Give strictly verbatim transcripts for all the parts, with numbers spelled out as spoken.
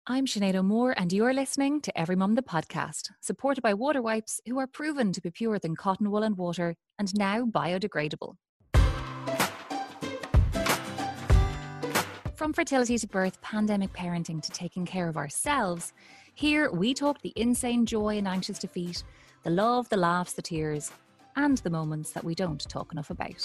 I'm Sinead O'Moore and you're listening to Every Mum the podcast, supported by Water Wipes, who are proven to be purer than cotton wool and water and now biodegradable. From fertility to birth, pandemic parenting to taking care of ourselves, here we talk the insane joy and anxious defeat, the love, the laughs, the tears, and the moments that we don't talk enough about.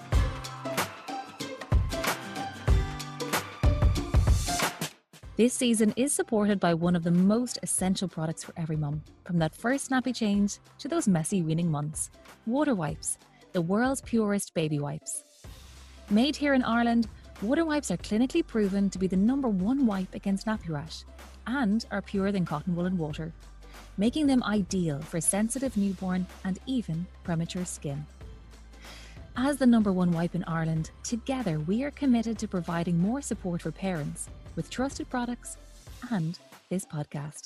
This season is supported by one of the most essential products for every mum, from that first nappy change to those messy weaning months. Water Wipes, the world's purest baby wipes. Made here in Ireland, Water Wipes are clinically proven to be the number one wipe against nappy rash and are purer than cotton wool and water, making them ideal for sensitive newborn and even premature skin. As the number one wipe in Ireland, together we are committed to providing more support for parents with trusted products and this podcast.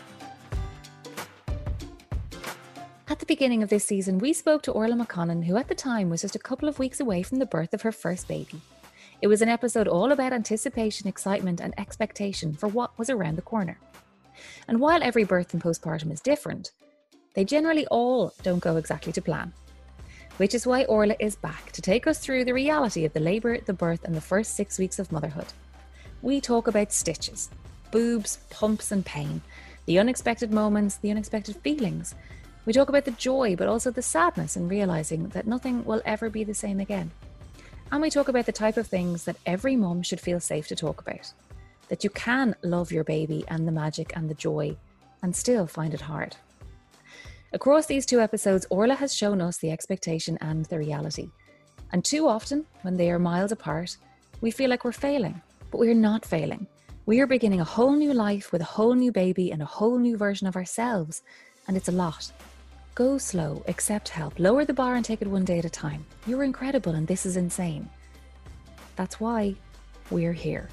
At the beginning of this season, we spoke to Orla McConnon, who at the time was just a couple of weeks away from the birth of her first baby. It was an episode all about anticipation, excitement and expectation for what was around the corner. And while every birth and postpartum is different, they generally all don't go exactly to plan. Which is why Orla is back to take us through the reality of the labour, the birth and the first six weeks of motherhood. We talk about stitches, boobs, pumps and pain, the unexpected moments, the unexpected feelings. We talk about the joy, but also the sadness in realising that nothing will ever be the same again. And we talk about the type of things that every mum should feel safe to talk about. That you can love your baby and the magic and the joy and still find it hard. Across these two episodes, Orla has shown us the expectation and the reality. And too often, when they are miles apart, we feel like we're failing. But we're not failing. We are beginning a whole new life with a whole new baby and a whole new version of ourselves. And it's a lot. Go slow, accept help, lower the bar and take it one day at a time. You're incredible and this is insane. That's why we're here.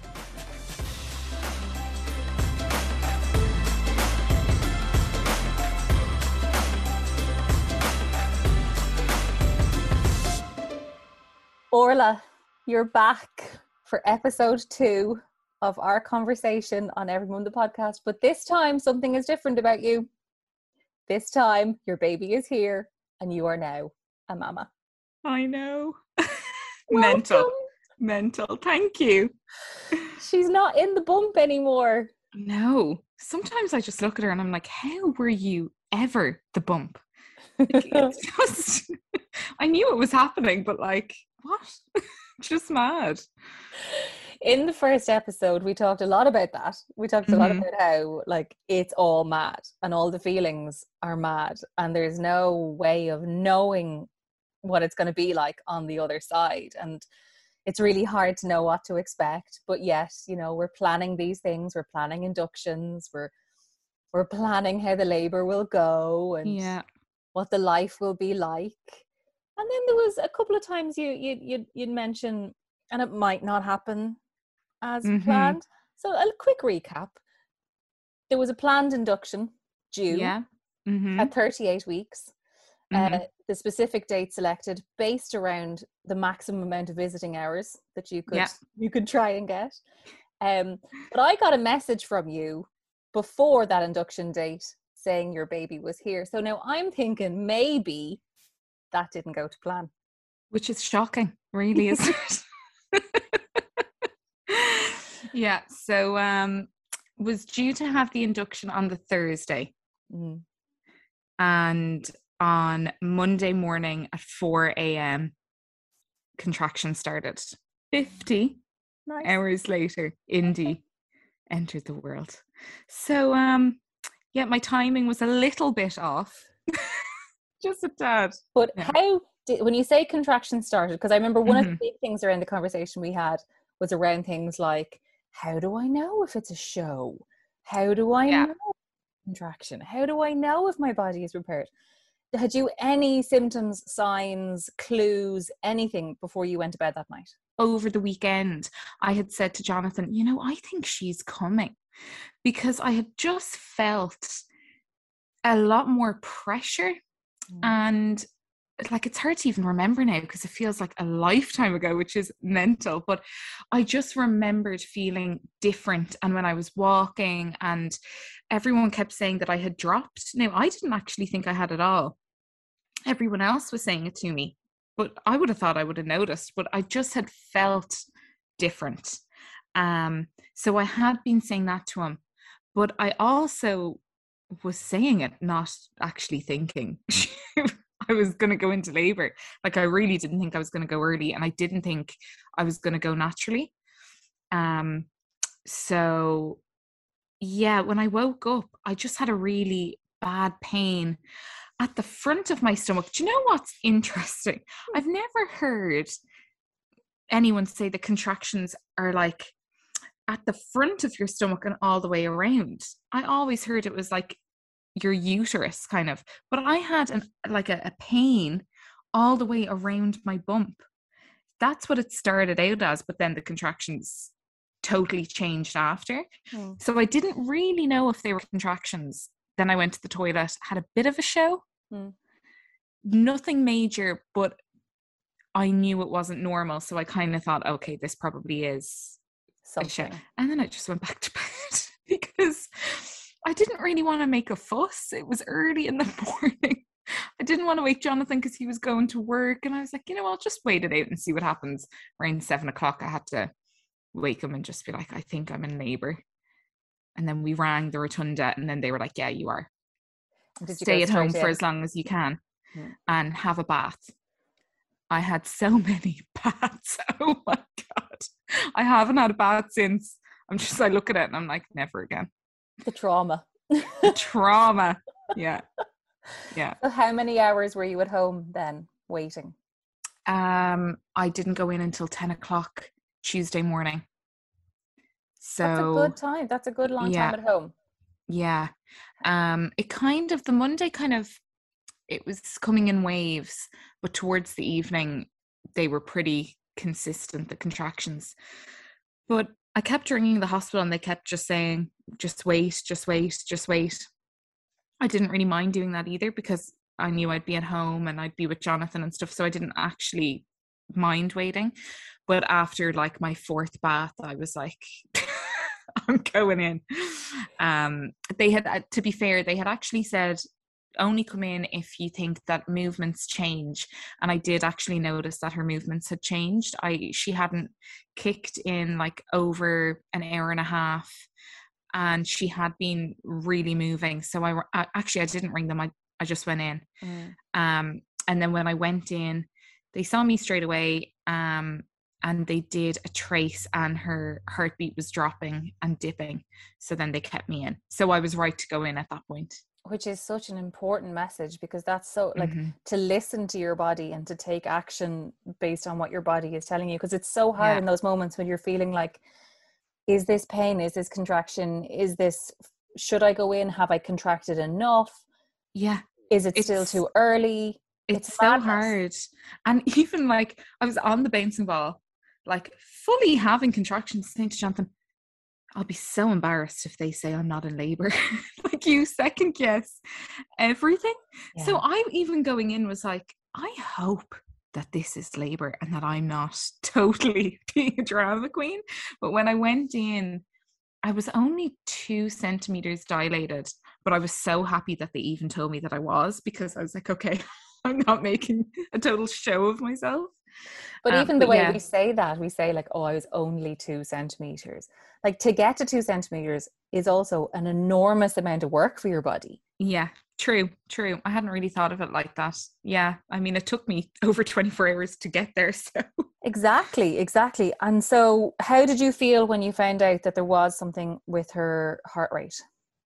Orla, you're back for episode two of our conversation on Every Mum the podcast, but this time something is different about you. This time your baby is here and you are now a mama. I know. Mental. Mental. Thank you. She's not in the bump anymore. No. Sometimes I just look at her and I'm like, how were you ever the bump? Like, it's just, I knew it was happening, but like, what? Just mad. In the first episode, we talked a lot about that. We talked a Mm-hmm. lot about how, like, it's all mad and all the feelings are mad and there's no way of knowing what it's going to be like on the other side. And it's really hard to know what to expect. But yet, you know, we're planning these things. We're planning inductions. We're we're planning how the labour will go and yeah. what the life will be like. And then there was a couple of times you you you'd, you'd mention, and it might not happen as Mm-hmm. planned. So a quick recap. There was a planned induction due Yeah. Mm-hmm. at thirty-eight weeks. Mm-hmm. Uh, the specific date selected based around the maximum amount of visiting hours that you could Yeah. you could try and get. Um, but I got a message from you before that induction date saying your baby was here. So now I'm thinking maybe that didn't go to plan. Which is shocking, really, isn't it? Yeah, so um was due to have the induction on the Thursday. Mm. And on Monday morning at four a.m. contraction started. fifty Nice. hours later, Indy entered the world. So um yeah, my timing was a little bit off. Just a tad. But Yeah. how did, when you say contraction started, because I remember one of Mhm. the big things around the conversation we had was around things like, how do I know if it's a show? How do I Yeah. know contraction? How do I know if my body is prepared? Had you any symptoms, signs, clues, anything before you went to bed that night? Over the weekend, I had said to Jonathan, you know, I think she's coming, because I had just felt a lot more pressure Mm. and like, it's hard to even remember now because it feels like a lifetime ago, which is mental. But I just remembered feeling different. And when I was walking, and everyone kept saying that I had dropped. Now, I didn't actually think I had it all. Everyone else was saying it to me, but I would have thought I would have noticed, but I just had felt different. Um, so I had been saying that to him, but I also was saying it, not actually thinking I was going to go into labor. Like, I really didn't think I was going to go early, and I didn't think I was going to go naturally. Um, so yeah, when I woke up, I just had a really bad pain at the front of my stomach. Do you know what's interesting? I've never heard anyone say the contractions are like at the front of your stomach and all the way around. I always heard it was like your uterus kind of, but I had an like a, a pain all the way around my bump. That's what it started out as, but then the contractions totally changed after. Mm. So I didn't really know if they were contractions. Then I went to the toilet, had a bit of a show. Mm. Nothing major, but I knew it wasn't normal. So I kind of thought, okay, this probably is something. A show. And then I just went back to bed because I didn't really want to make a fuss. It was early in the morning. I didn't want to wake Jonathan because he was going to work. And I was like, you know, I'll just wait it out and see what happens. Around seven o'clock, I had to wake him and just be like, I think I'm in labor. And then we rang the rotunda, and then they were like, yeah, you are. Did Stay you at home in? For as long as you can hmm. and have a bath. I had so many baths. Oh my God. I haven't had a bath since. I'm just, I look at it and I'm like, never again. The trauma. The trauma. Yeah. Yeah. So how many hours were you at home then waiting? Um, I didn't go in until ten o'clock Tuesday morning. So that's a good time. That's a good long yeah, time at home. Yeah. Um, it kind of, the Monday kind of, it was coming in waves, but towards the evening, they were pretty consistent, the contractions. But I kept ringing the hospital and they kept just saying, just wait, just wait, just wait. I didn't really mind doing that either because I knew I'd be at home and I'd be with Jonathan and stuff. So I didn't actually mind waiting. But after like my fourth bath, I was like, I'm going in. Um, they had, to be fair, they had actually said, only come in if you think that movements change. And I did actually notice that her movements had changed. I she hadn't kicked in like over an hour and a half, and she had been really moving. So I, I actually I didn't ring them. I, I just went in. Mm. Um, and then when I went in, they saw me straight away. Um, and they did a trace, and her heartbeat was dropping and dipping. So then they kept me in. So I was right to go in at that point. Which is such an important message, because that's so like mm-hmm. to listen to your body and to take action based on what your body is telling you. Because it's so hard yeah. in those moments when you're feeling like, is this pain? Is this contraction? Is this, should I go in? Have I contracted enough? Yeah. Is it it's, still too early? It's, it's so hard. And even like I was on the bouncing ball, like fully having contractions, saying to Jonathan, I'll be so embarrassed if they say I'm not in labor. Like, you second guess everything. Yeah. So I'm even going in was like, I hope that this is labor and that I'm not totally being a drama queen. But when I went in, I was only two centimeters dilated, but I was so happy that they even told me that I was, because I was like, okay, I'm not making a total show of myself. But um, even the but way yeah. we say that, we say like, oh, I was only two centimeters. Like, to get to two centimeters is also an enormous amount of work for your body. Yeah, true, true. I hadn't really thought of it like that. Yeah, I mean, it took me over twenty-four hours to get there. So exactly, exactly. And so how did you feel when you found out that there was something with her heart rate?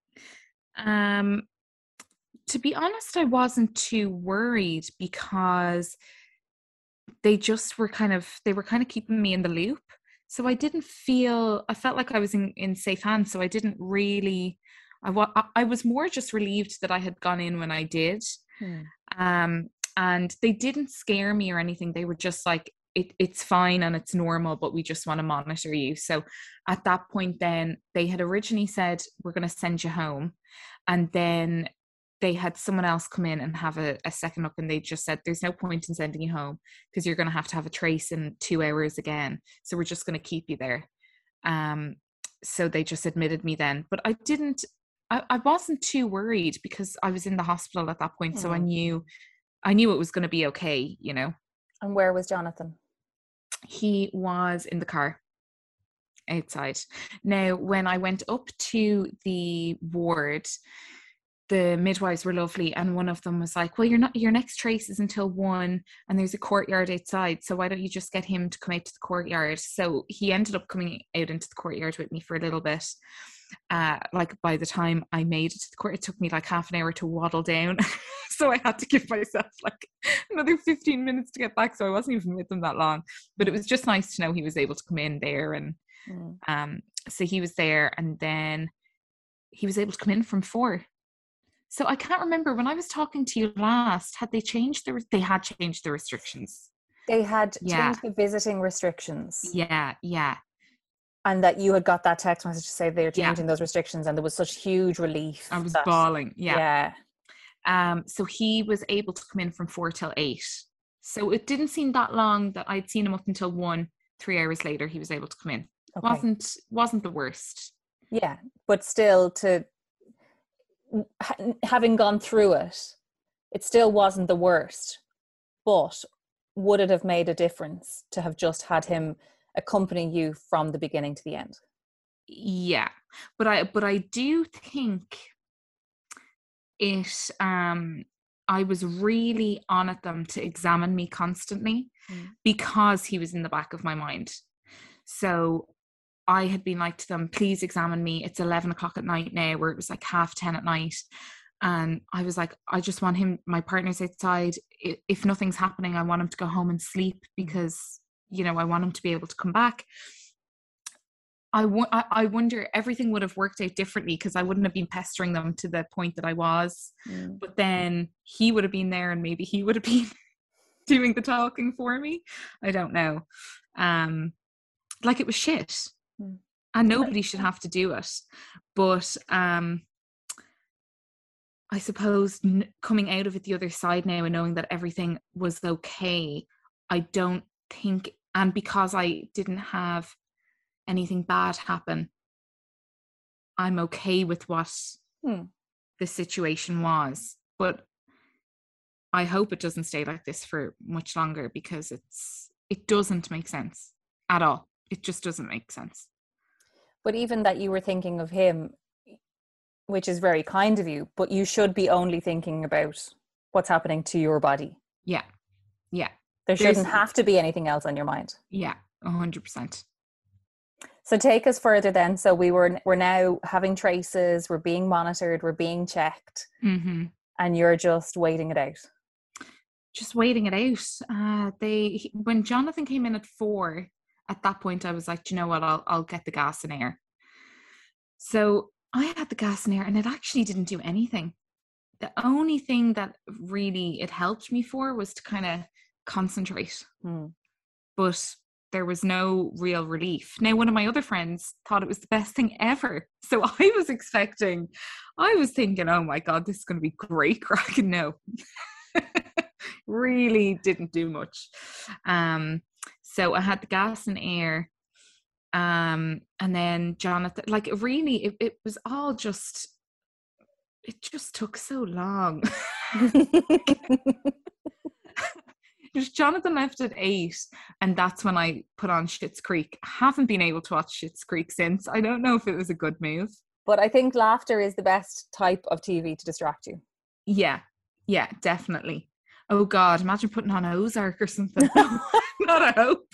Um, to be honest, I wasn't too worried, because they just were kind of, they were kind of keeping me in the loop. So I didn't feel, I felt like I was in, in safe hands. So I didn't really, I, wa- I was more just relieved that I had gone in when I did. Hmm. Um, and they didn't scare me or anything. They were just like, it, it's fine and it's normal, but we just want to monitor you. So at that point then, they had originally said, we're going to send you home. And then they had someone else come in and have a, a second look, and they just said, there's no point in sending you home because you're going to have to have a trace in two hours again. So we're just going to keep you there. Um, so they just admitted me then. But I didn't, I, I wasn't too worried because I was in the hospital at that point. Mm. So I knew, I knew it was going to be okay, you know. And where was Jonathan? He was in the car outside. Now, when I went up to the ward, the midwives were lovely, and one of them was like, well, you're not, your next trace is until one, and there's a courtyard outside, so why don't you just get him to come out to the courtyard? So he ended up coming out into the courtyard with me for a little bit. Uh, like by the time I made it to the court, it took me like half an hour to waddle down. So I had to give myself like another fifteen minutes to get back. So I wasn't even with them that long, but it was just nice to know he was able to come in there. And mm. um, so he was there, and then he was able to come in from four. So I can't remember, when I was talking to you last, had they changed the, they had changed the restrictions. They had yeah. changed the visiting restrictions. Yeah, yeah. And that you had got that text message to say they're changing yeah. those restrictions, and there was such huge relief. I was that, bawling. Yeah. Yeah. Um, so he was able to come in from four till eight. So it didn't seem that long that I'd seen him up until one. Three hours later, he was able to come in. Okay. wasn't wasn't the worst. Yeah, but still, to having gone through it, it still wasn't the worst. But would it have made a difference to have just had him accompany you from the beginning to the end? Yeah, but I but I do think it. Um, I was really on at them to examine me constantly mm. because he was in the back of my mind. So I had been like to them, please examine me. It's eleven o'clock at night now, where it was like half ten at night. And I was like, I just want him, my partner's outside. If nothing's happening, I want him to go home and sleep because, you know, I want him to be able to come back. I, w- I wonder, everything would have worked out differently because I wouldn't have been pestering them to the point that I was. Mm. But then he would have been there, and maybe he would have been doing the talking for me. I don't know. Um, like it was shit. Mm. And nobody should have to do it. But um, I suppose n- coming out of it the other side now and knowing that everything was okay, I don't think, and because I didn't have anything bad happen, I'm okay with what hmm. the situation was. But I hope it doesn't stay like this for much longer, because it's it doesn't make sense at all. It just doesn't make sense. But even that you were thinking of him, which is very kind of you, but you should be only thinking about what's happening to your body. Yeah. Yeah. There shouldn't There's, have to be anything else on your mind. Yeah, one hundred percent. So take us further then. So we were we're now having traces, we're being monitored, we're being checked, mm-hmm. and you're just waiting it out. Just waiting it out. Uh, they when Jonathan came in at four, at that point I was like, do you know what? I'll I'll get the gas and air. So I had the gas and air, and it actually didn't do anything. The only thing that really it helped me for was to kind of concentrate. Hmm. But there was no real relief. Now, one of my other friends thought it was the best thing ever. So I was expecting, I was thinking, oh my God, this is going to be great crack. And no, really didn't do much. Um, so I had the gas and air. Um, and then Jonathan, like really, it, it was all just, it just took so long. Jonathan left at eight, and that's when I put on Schitt's Creek. I haven't been able to watch Schitt's Creek since. I don't know if it was a good move. But I think laughter is the best type of T V to distract you. Yeah, yeah, definitely. Oh God, imagine putting on Ozark or something. Not a hope.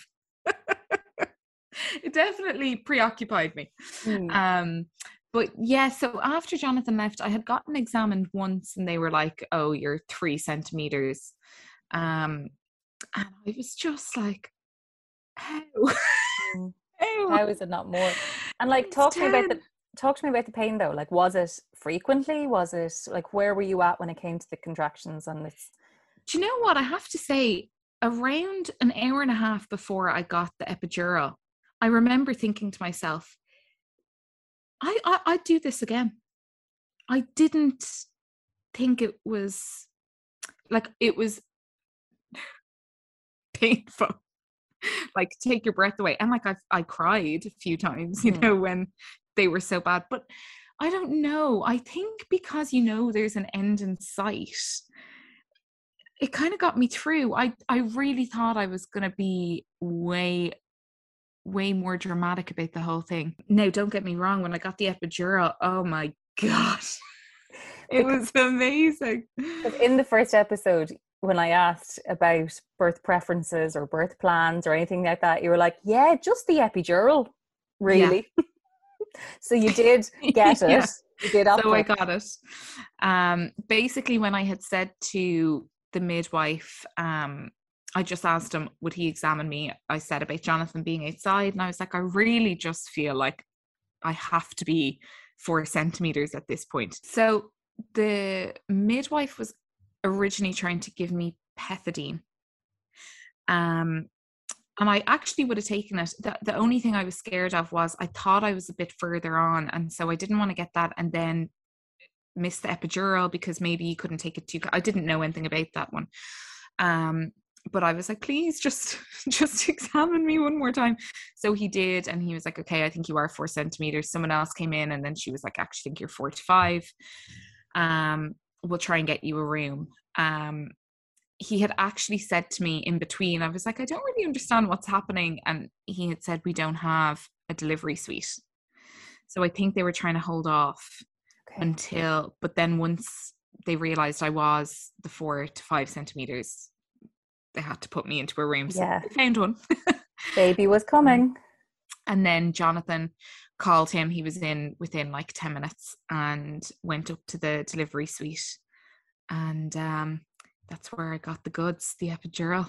It definitely preoccupied me. Mm. Um, but yeah, so after Jonathan left, I had gotten examined once, and they were like, oh, you're three centimeters. Um, and I was just like, how? Mm. how? How is it not more? And like, talk to me about the talk to me about the pain though. Like, was it frequently? Was it like, where were you at when it came to the contractions? And it's. Do you know what? I have to say, around an hour and a half before I got the epidural, I remember thinking to myself, I, I I'd do this again. I didn't think it was like, it was painful. Like, take your breath away. And like, I I cried a few times, you Mm. know, when they were so bad. But I don't know. I think because, you know, there's an end in sight, it kind of got me through. I, I really thought I was going to be way, way more dramatic about the whole thing. No, don't get me wrong. When I got the epidural, oh my God, it was amazing. Because in the first episode, when I asked about birth preferences or birth plans or anything like that, you were like, yeah, just the epidural, really. Yeah. So you did get it. Yeah. You did opt So I got it. Um, basically, when I had said to the midwife, um, I just asked him, would he examine me? I said about Jonathan being outside, and I was like, I really just feel like I have to be four centimeters at this point. So the midwife was originally trying to give me pethidine. Um, and I actually would have taken it. The, the only thing I was scared of was I thought I was a bit further on. And so I didn't want to get that and then miss the epidural because maybe you couldn't take it too. I didn't know anything about that one. Um, but I was like, please just, just examine me one more time. So he did. And he was like, okay, I think you are four centimeters. Someone else came in and then she was like, actually, I think you're four to five. Um, we'll try and get you a room. Um, he had actually said to me in between, I was like, I don't really understand what's happening. And he had said, we don't have a delivery suite. So I think they were trying to hold off okay. until, but then once they realized I was the four to five centimeters, they had to put me into a room. So yeah. They found one. Baby was coming. And then Jonathan called him. He was in within like ten minutes and went up to the delivery suite. And um, that's where I got the goods, the epidural.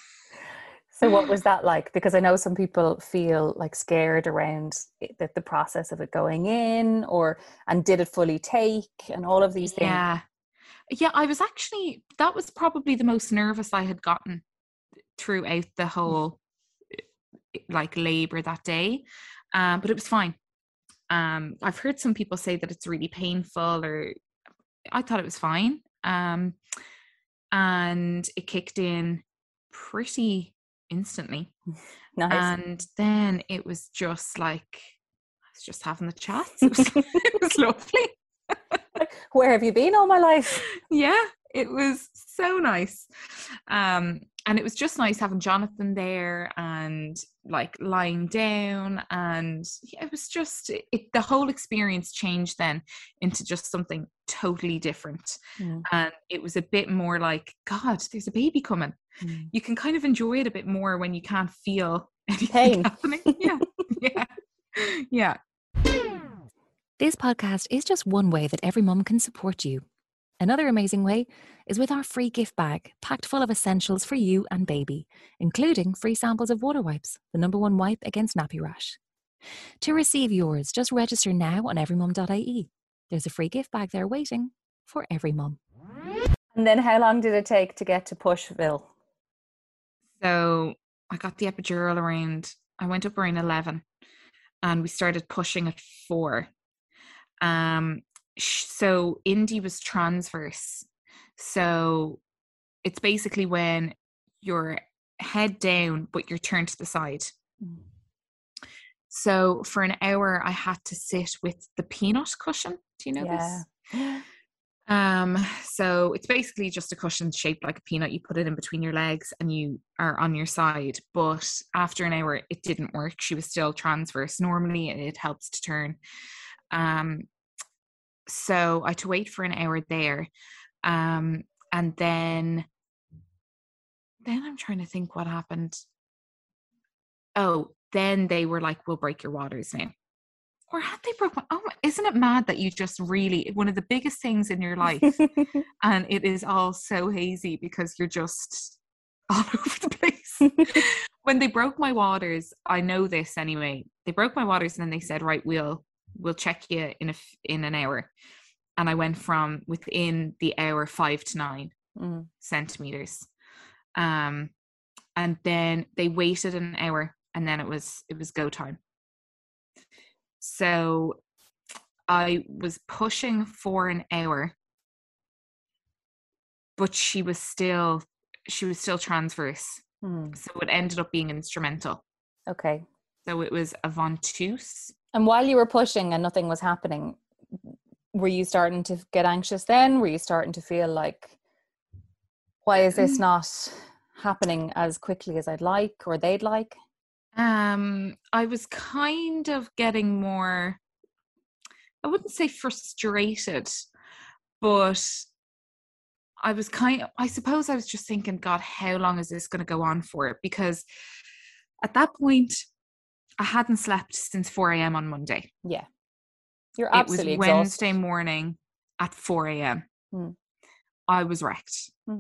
So what was that like? Because I know some people feel like scared around the, the process of it going in, or, and did it fully take and all of these things. Yeah. Yeah, I was actually, that was probably the most nervous I had gotten throughout the whole like labor that day. Um, but it was fine. Um, I've heard some people say that it's really painful, or I thought it was fine. Um, and it kicked in pretty instantly. Nice. And then it was just like, I was just having the chats. It was, it was lovely. Where have you been all my life? Yeah, it was so nice. Um, and it was just nice having Jonathan there and like lying down, and yeah, it was just it, the whole experience changed then into just something totally different. Mm. And it was a bit more like, God, there's a baby coming. Mm. You can kind of enjoy it a bit more when you can't feel anything Pain. happening. Yeah, yeah, yeah. This podcast is just one way that every mum can support you. Another amazing way is with our free gift bag, packed full of essentials for you and baby, including free samples of water wipes, the number one wipe against nappy rash. To receive yours, just register now on every mum dot I E. There's a free gift bag there waiting for every mum. And then how long did it take to get to Pushville? So I got the epidural around, I went up around eleven and we started pushing at four. Um, so Indy was transverse. So it's basically when you're head down, but you're turned to the side. Mm. So for an hour, I had to sit with the peanut cushion. Do you know yeah. this? Um, so it's basically just a cushion shaped like a peanut. You put it in between your legs and you are on your side. But after an hour, it didn't work. She was still transverse. Normally, it helps to turn. Um, so I had to wait for an hour there. Um, and then, then I'm trying to think what happened. Oh, then they were like, we'll break your waters now. Or had they broke my, oh, isn't it mad that you just really, one of the biggest things in your life, and it is all so hazy because you're just all over the place. When they broke my waters, I know this anyway, they broke my waters and then they said, right, we'll, we'll check you in a, in an hour. And I went from within the hour five to nine mm. centimeters. Um, and then they waited an hour and then it was, it was go time. So I was pushing for an hour but she was still she was still transverse. Hmm. So it ended up being instrumental. Okay. So it was a ventouse. And while you were pushing and nothing was happening, were you starting to get anxious then? Were you starting to feel like, why is this not happening as quickly as I'd like or they'd like? Um, I was kind of getting more, I wouldn't say frustrated, but I was kind of, I suppose I was just thinking, God, how long is this going to go on for? Because at that point, I hadn't slept since four a.m. on Monday. Yeah. You're It was absolutely Wednesday exhausted. morning at four a.m. Hmm. I was wrecked. Hmm.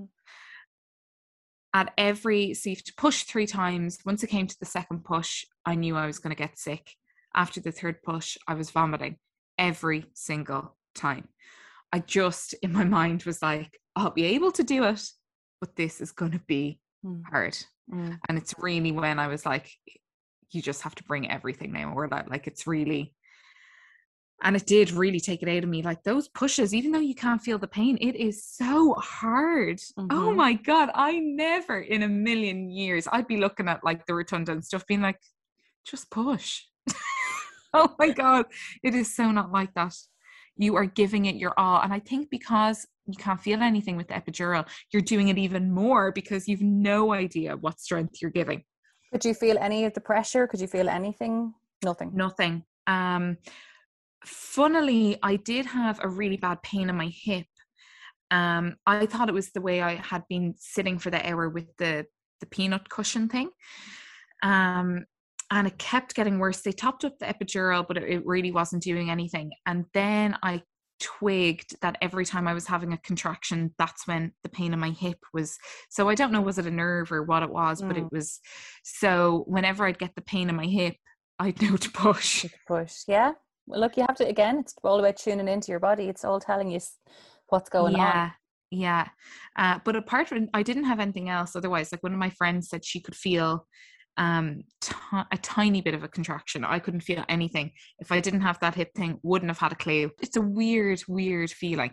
At every, so you have to push three times. Once it came to the second push, I knew I was going to get sick. After the third push, I was vomiting every single time. I just, in my mind, was like, I'll be able to do it, but this is going to be Mm. hard. Mm. And it's really when I was like, you just have to bring everything now. Or like, like it's really, and it did really take it out of me. Like those pushes, even though you can't feel the pain, it is so hard. Mm-hmm. Oh my God. I never in a million years, I'd be looking at like the rotunda and stuff being like, just push. Oh my God. It is so not like that. You are giving it your all. And I think because you can't feel anything with the epidural, you're doing it even more because you've no idea what strength you're giving. Could you feel any of the pressure? Could you feel anything? Nothing. Nothing. Um, funnily, I did have a really bad pain in my hip. Um, I thought it was the way I had been sitting for the hour with the, the peanut cushion thing. Um, and it kept getting worse. They topped up the epidural, but it, it really wasn't doing anything. And then I twigged that every time I was having a contraction, that's when the pain in my hip was. So I don't know, was it a nerve or what it was, mm. but it was. So whenever I'd get the pain in my hip, I'd know to push. To push, yeah. Well, look, you have to, again, it's all about tuning into your body. It's all telling you what's going yeah, on. Yeah. Uh, but apart from, I didn't have anything else otherwise. Like one of my friends said she could feel um t- a tiny bit of a contraction. I couldn't feel anything. If I didn't have that hip thing, wouldn't have had a clue. It's a weird weird feeling.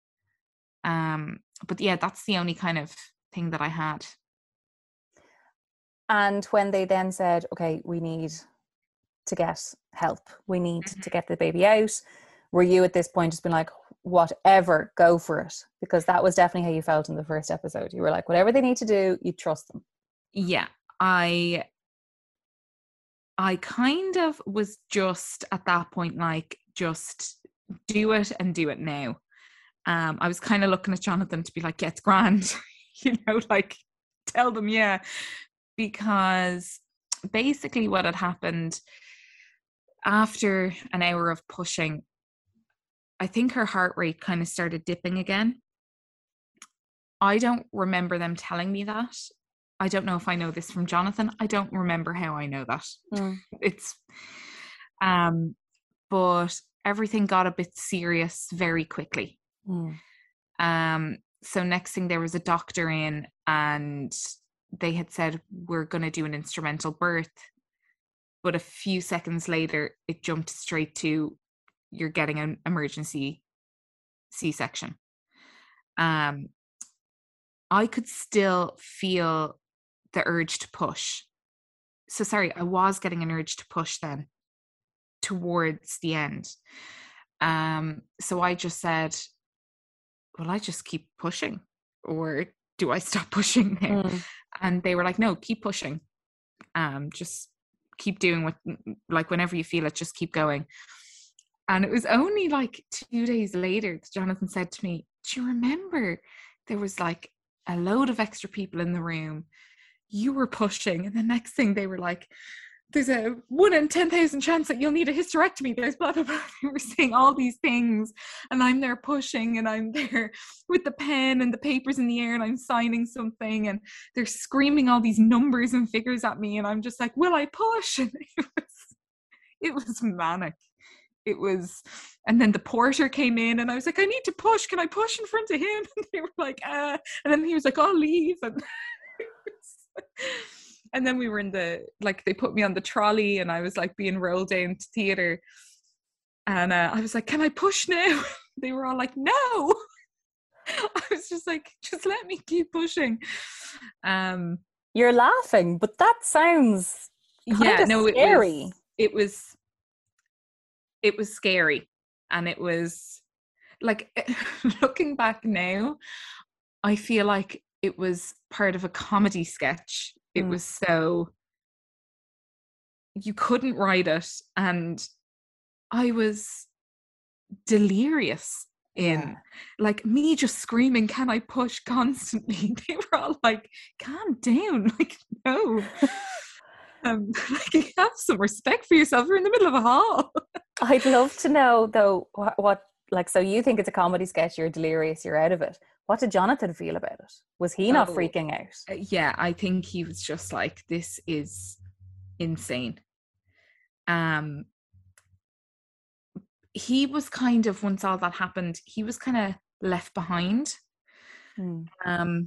Um but yeah, that's the only kind of thing that I had. And when they then said, okay, we need to get help, we need mm-hmm. to get the baby out, were you at this point just been like, whatever, go for it? Because that was definitely how you felt in the first episode. You were like, whatever they need to do, you trust them. Yeah, I I kind of was just at that point like, just do it and do it now. Um, I was kind of looking at Jonathan to be like, yeah, it's grand. You know, like tell them, yeah. Because basically what had happened after an hour of pushing, I think her heart rate kind of started dipping again. I don't remember them telling me that. I don't know if I know this from Jonathan. I don't remember how I know that. Mm. It's, um, but everything got a bit serious very quickly. Mm. Um, so next thing there was a doctor in and they had said, we're going to do an instrumental birth. But a few seconds later, it jumped straight to, you're getting an emergency C-section. Um, I could still feel the urge to push. So sorry, I was getting an urge to push then towards the end. Um, so I just said, well, I just keep pushing, or do I stop pushing now? Mm. And they were like, no, keep pushing. Um, just keep doing what, like whenever you feel it, just keep going. And it was only like two days later that Jonathan said to me, do you remember there was like a load of extra people in the room? You were pushing, and the next thing they were like, there's a one in ten thousand chance that you'll need a hysterectomy. There's blah, blah, blah. They were saying all these things, and I'm there pushing, and I'm there with the pen and the papers in the air, and I'm signing something, and they're screaming all these numbers and figures at me, and I'm just like, will I push? And it was, it was manic. It was, and then the porter came in, and I was like, I need to push. Can I push in front of him? And they were like, uh, and then he was like, I'll leave. And and then we were in the, like, they put me on the trolley, and I was like being rolled down to theatre, and uh, I was like, can I push now? They were all like, no. I was just like, just let me keep pushing. Um, You're laughing, but that sounds kind yeah, of no, it scary. was, it was, it was scary. And it was like, looking back now, I feel like it was part of a comedy sketch. It Mm. was so, you couldn't write it. And I was delirious in Yeah. like me just screaming, can I push constantly? They were all like, calm down. Like, no. um, like, have some respect for yourself. You're in the middle of a hall. I'd love to know though what, what like so you think it's a comedy sketch, you're delirious, you're out of it. What did Jonathan feel about it? Was he not Oh, freaking out? uh, yeah, I think he was just like, this is insane. Um he was kind of, once all that happened, he was kind of left behind. Mm. Um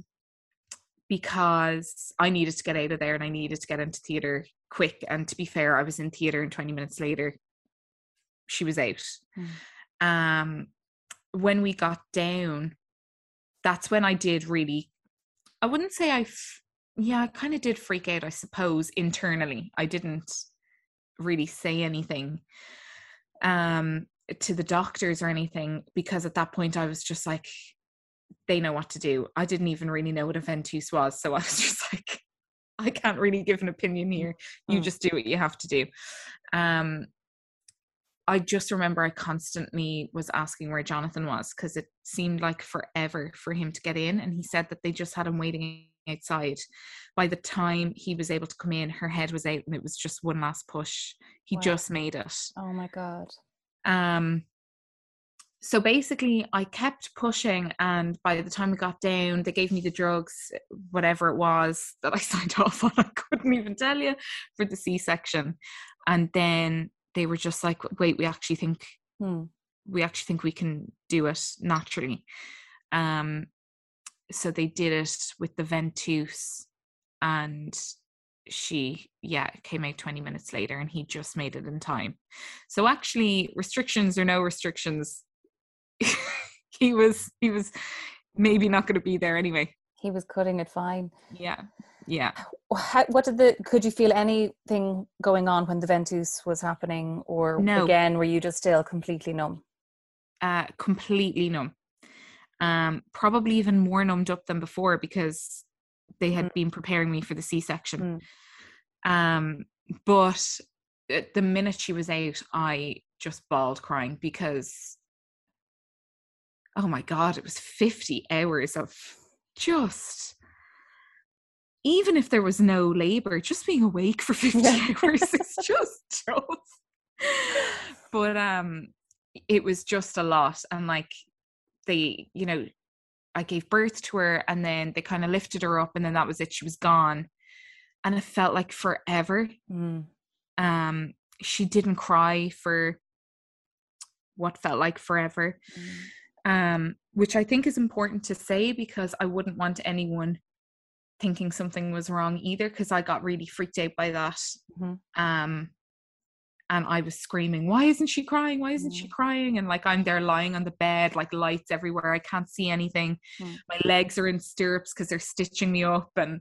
because I needed to get out of there and I needed to get into theatre quick. And to be fair, I was in theatre and twenty minutes later, she was out. Mm. Um, when we got down, that's when I did really, I wouldn't say I, f- yeah, I kind of did freak out, I suppose, internally. I didn't really say anything um, to the doctors or anything, because at that point I was just like, they know what to do. I didn't even really know what a ventouse was. So I was just like, I can't really give an opinion here. You mm. just do what you have to do. Um, I just remember I constantly was asking where Jonathan was, because it seemed like forever for him to get in. And he said that they just had him waiting outside. By the time he was able to come in, her head was out and it was just one last push. He wow. just made it. Oh my God. Um, So basically I kept pushing, and by the time we got down, they gave me the drugs, whatever it was that I signed off on, I couldn't even tell you, for the C-section. And then they were just like, wait, we actually think hmm. we actually think we can do it naturally. Um, so they did it with the ventouse, and she, yeah, came out twenty minutes later, and he just made it in time. So actually, restrictions or no restrictions, he was he was maybe not going to be there anyway. He was cutting it fine. Yeah, yeah. How, what did the? Could you feel anything going on when the ventouse was happening, or no. again, were you just still completely numb? Uh, completely numb. Um, probably even more numbed up than before, because they had mm. been preparing me for the C-section. Mm. Um, but the minute she was out, I just bawled crying, because oh my God, it was fifty hours of just, even if there was no labor, just being awake for fifty yeah. hours is just, just. But um, it was just a lot. And like, they, you know, I gave birth to her, and then they kind of lifted her up, and then that was it. She was gone. And it felt like forever. Mm. Um, she didn't cry for what felt like forever. Mm. Um, which I think is important to say, because I wouldn't want anyone thinking something was wrong either, because I got really freaked out by that. Mm-hmm. Um, and I was screaming, why isn't she crying? Why isn't mm. she crying? And like, I'm there lying on the bed, like lights everywhere. I can't see anything. Mm. My legs are in stirrups because they're stitching me up. And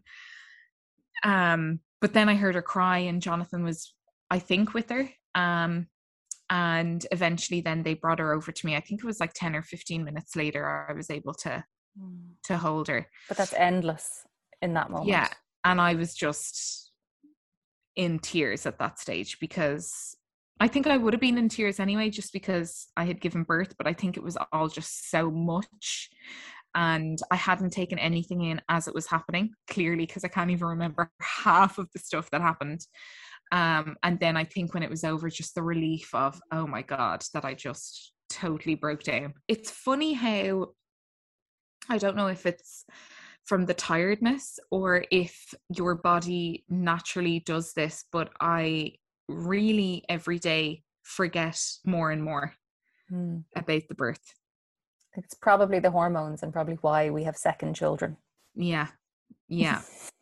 um, but then I heard her cry, and Jonathan was, I think, with her. Um, and eventually then they brought her over to me. I think it was like ten or fifteen minutes later I was able to mm. to hold her. But that's endless in that moment. Yeah. And I was just in tears at that stage, because I think I would have been in tears anyway, just because I had given birth, but I think it was all just so much. And I hadn't taken anything in as it was happening, clearly, because I can't even remember half of the stuff that happened. Um, and then I think when it was over, just the relief of, oh my God, that I just totally broke down. It's funny how, I don't know if it's from the tiredness or if your body naturally does this, but I really every day forget more and more mm. about the birth. It's probably the hormones, and probably why we have second children. Yeah. Yeah.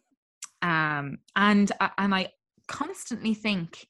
um, and, and I constantly think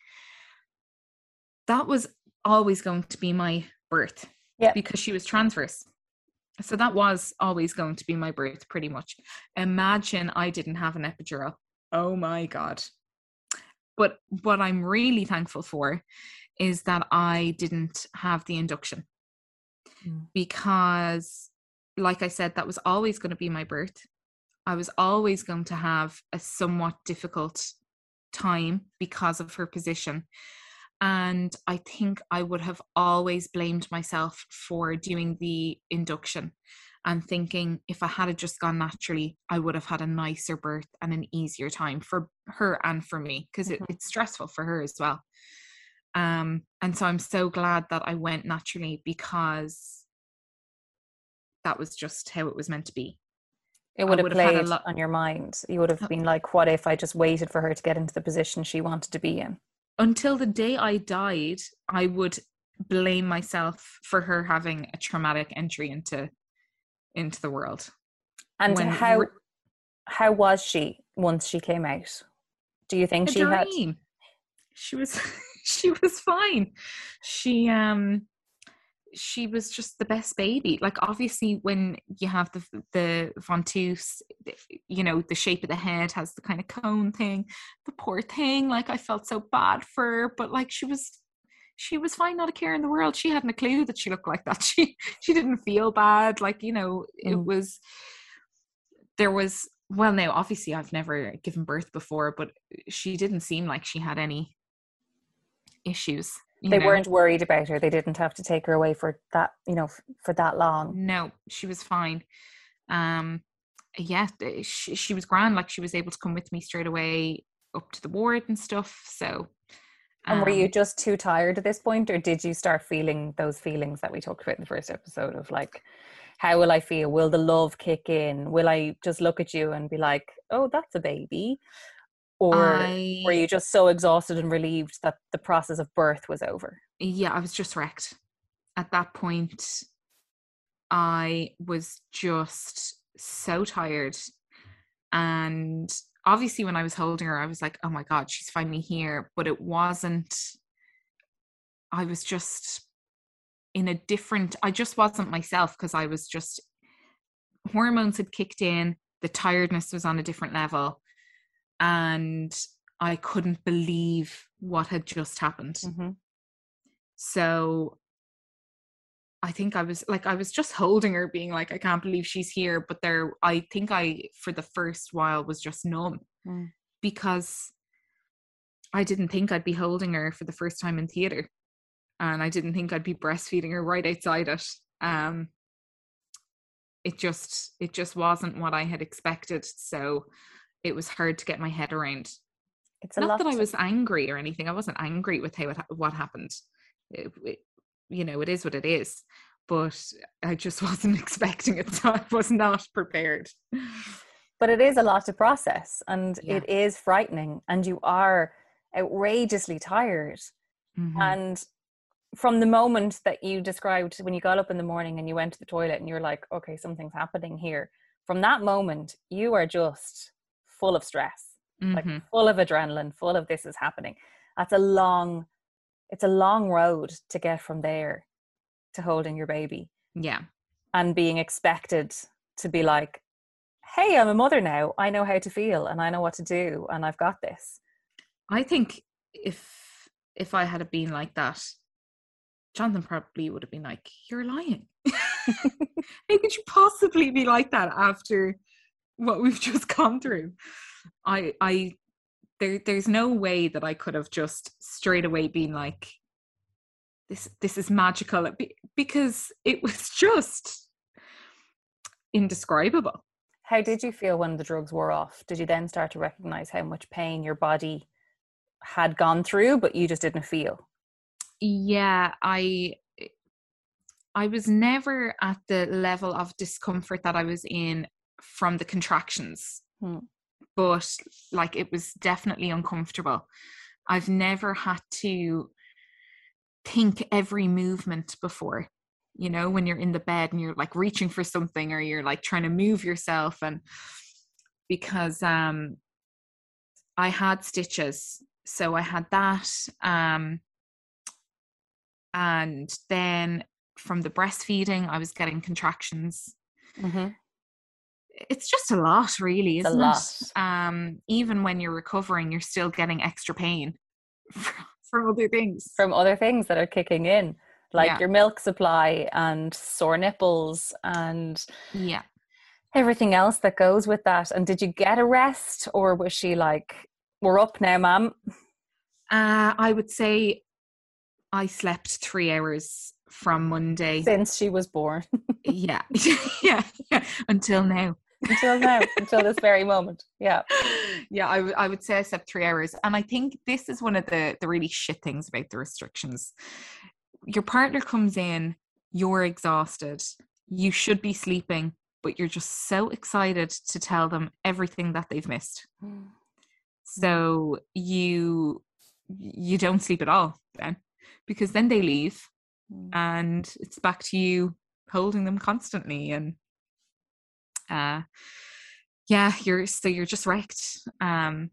that was always going to be my birth. Yeah. Because she was transverse. So that was always going to be my birth, pretty much. Imagine I didn't have an epidural. Oh my God. But what I'm really thankful for is that I didn't have the induction. Mm. Because, like I said, that was always going to be my birth. I was always going to have a somewhat difficult time because of her position. And I think I would have always blamed myself for doing the induction and thinking if I had just gone naturally, I would have had a nicer birth and an easier time for her and for me, because Mm-hmm. it, it's stressful for her as well. Um, and so I'm so glad that I went naturally, because that was just how it was meant to be. It would I have would have had a played lot on your mind. You would have been like, what if I just waited for her to get into the position she wanted to be in? until the day I died. I would blame myself for her having a traumatic entry into into the world. And When how re- how was she once she came out? Do you think a she had? dream. She was she was fine. She um she was just the best baby. Like, obviously when you have the the ventouse, you know, the shape of the head has the kind of cone thing. The poor thing, like, I felt so bad for her, but like she was she was fine, not a care in the world. She hadn't a clue that she looked like that. She she didn't feel bad. Like, you know, it Mm. was there was well, now obviously I've never given birth before, but she didn't seem like she had any issues. You They know? weren't worried about her. They didn't have to take her away for that, you know, f- for that long. No, she was fine. Um, yeah, th- she, she was grand. Like, she was able to come with me straight away up to the ward and stuff. So, And were you um, just too tired at this point, or did you start feeling those feelings that we talked about in the first episode of like, how will I feel? Will the love kick in? Will I just look at you and be like, oh, that's a baby? Or were I you just so exhausted and relieved that the process of birth was over? yeah, I was just wrecked. At that point, I was just so tired. And obviously when I was holding her, I was like, oh my God, she's finally here. But it wasn't, I was just in a different, I just wasn't myself, because I was just, hormones had kicked in, the tiredness was on a different level, and I couldn't believe what had just happened. Mm-hmm. So I think I was like, I was just holding her being like, I can't believe she's here. But there, I think I, for the first while, was just numb Mm. because I didn't think I'd be holding her for the first time in theatre. And I didn't think I'd be breastfeeding her right outside it. Um, it just, it just wasn't what I had expected. So it was hard to get my head around. It's a Not lot. that I To- was angry or anything. I wasn't angry with how it, what happened. It, it, you know, it is what it is. But I just wasn't expecting it, so I was not prepared. but it is a lot to process, and Yeah. it is frightening, and you are outrageously tired. Mm-hmm. And from the moment that you described, when you got up in the morning and you went to the toilet and you're like, okay, something's happening here, from that moment you are just full of stress, Mm-hmm. like full of adrenaline, full of this is happening. That's a long, it's a long road to get from there to holding your baby. Yeah. And being expected to be like, hey, I'm a mother now, I know how to feel and I know what to do and I've got this. I think if if I had been like that, Jonathan probably would have been like, you're lying. How could you possibly be like that after what we've just gone through? I I there there's no way that I could have just straight away been like, this this is magical, because it was just indescribable. How did you feel when the drugs wore off? Did you then start to recognize how much pain your body had gone through, but you just didn't feel? Yeah, I I was never at the level of discomfort that I was in from the contractions. Hmm. But like, it was definitely uncomfortable. I've never had to think every movement before, you know, when you're in the bed and you're like reaching for something or you're like trying to move yourself. And because um I had stitches, so I had that, um and then from the breastfeeding, I was getting contractions. Mm-hmm. It's just a lot, really, It's a isn't lot. it? Um, even when you're recovering, you're still getting extra pain from other things. From other things that are kicking in, like Yeah. your milk supply and sore nipples and Yeah. everything else that goes with that. And did you get a rest, or was she like, we're up now, ma'am? Uh, I would say I slept three hours from Monday. Since she was born. Yeah. yeah. Yeah. Until now. Until now, until this very moment. Yeah. Yeah, I, w- I would say I slept three hours. And I think this is one of the, the really shit things about the restrictions. Your partner comes in, you're exhausted, you should be sleeping, but you're just so excited to tell them everything that they've missed. Mm. So you you don't sleep at all then, because then they leave Mm. and it's back to you holding them constantly, and uh yeah, you're so you're just wrecked um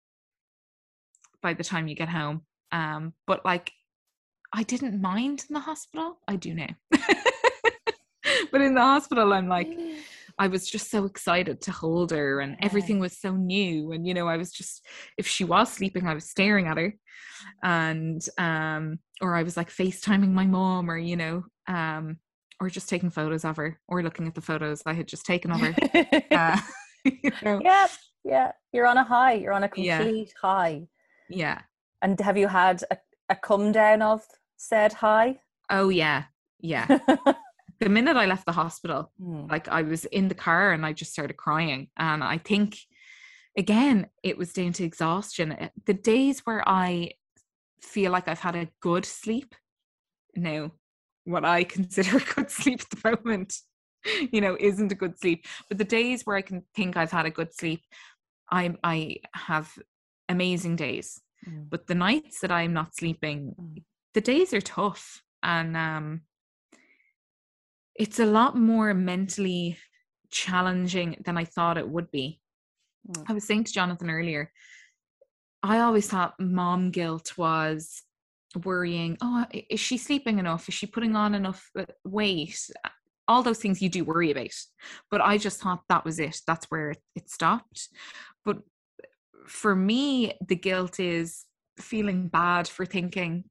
by the time you get home. Um but like, I didn't mind in the hospital. I do now. But in the hospital, I'm like, I was just so excited to hold her, and everything was so new. And, you know, I was just, if she was sleeping, I was staring at her, and, um, or I was like FaceTiming my mom, or, you know, um, or just taking photos of her, or looking at the photos I had just taken of her. Uh, you know? Yeah, yeah. You're on a high. You're on a Yeah. complete high. Yeah. And have you had a, a come down of said high? Oh, yeah. Yeah. The minute I left the hospital, Hmm. like, I was in the car and I just started crying. And I think, again, it was down to exhaustion. The days where I feel like I've had a good sleep, now, what I consider a good sleep at the moment, you know, isn't a good sleep. But the days where I can think I've had a good sleep, I I have amazing days. Mm. But the nights that I'm not sleeping, Mm. the days are tough. And um it's a lot more mentally challenging than I thought it would be. Mm. I was saying to Jonathan earlier, I always thought mom guilt was worrying, oh, is she sleeping enough? Is she putting on enough weight? All those things you do worry about. But I just thought that was it. That's where it stopped. But for me, the guilt is feeling bad for thinking,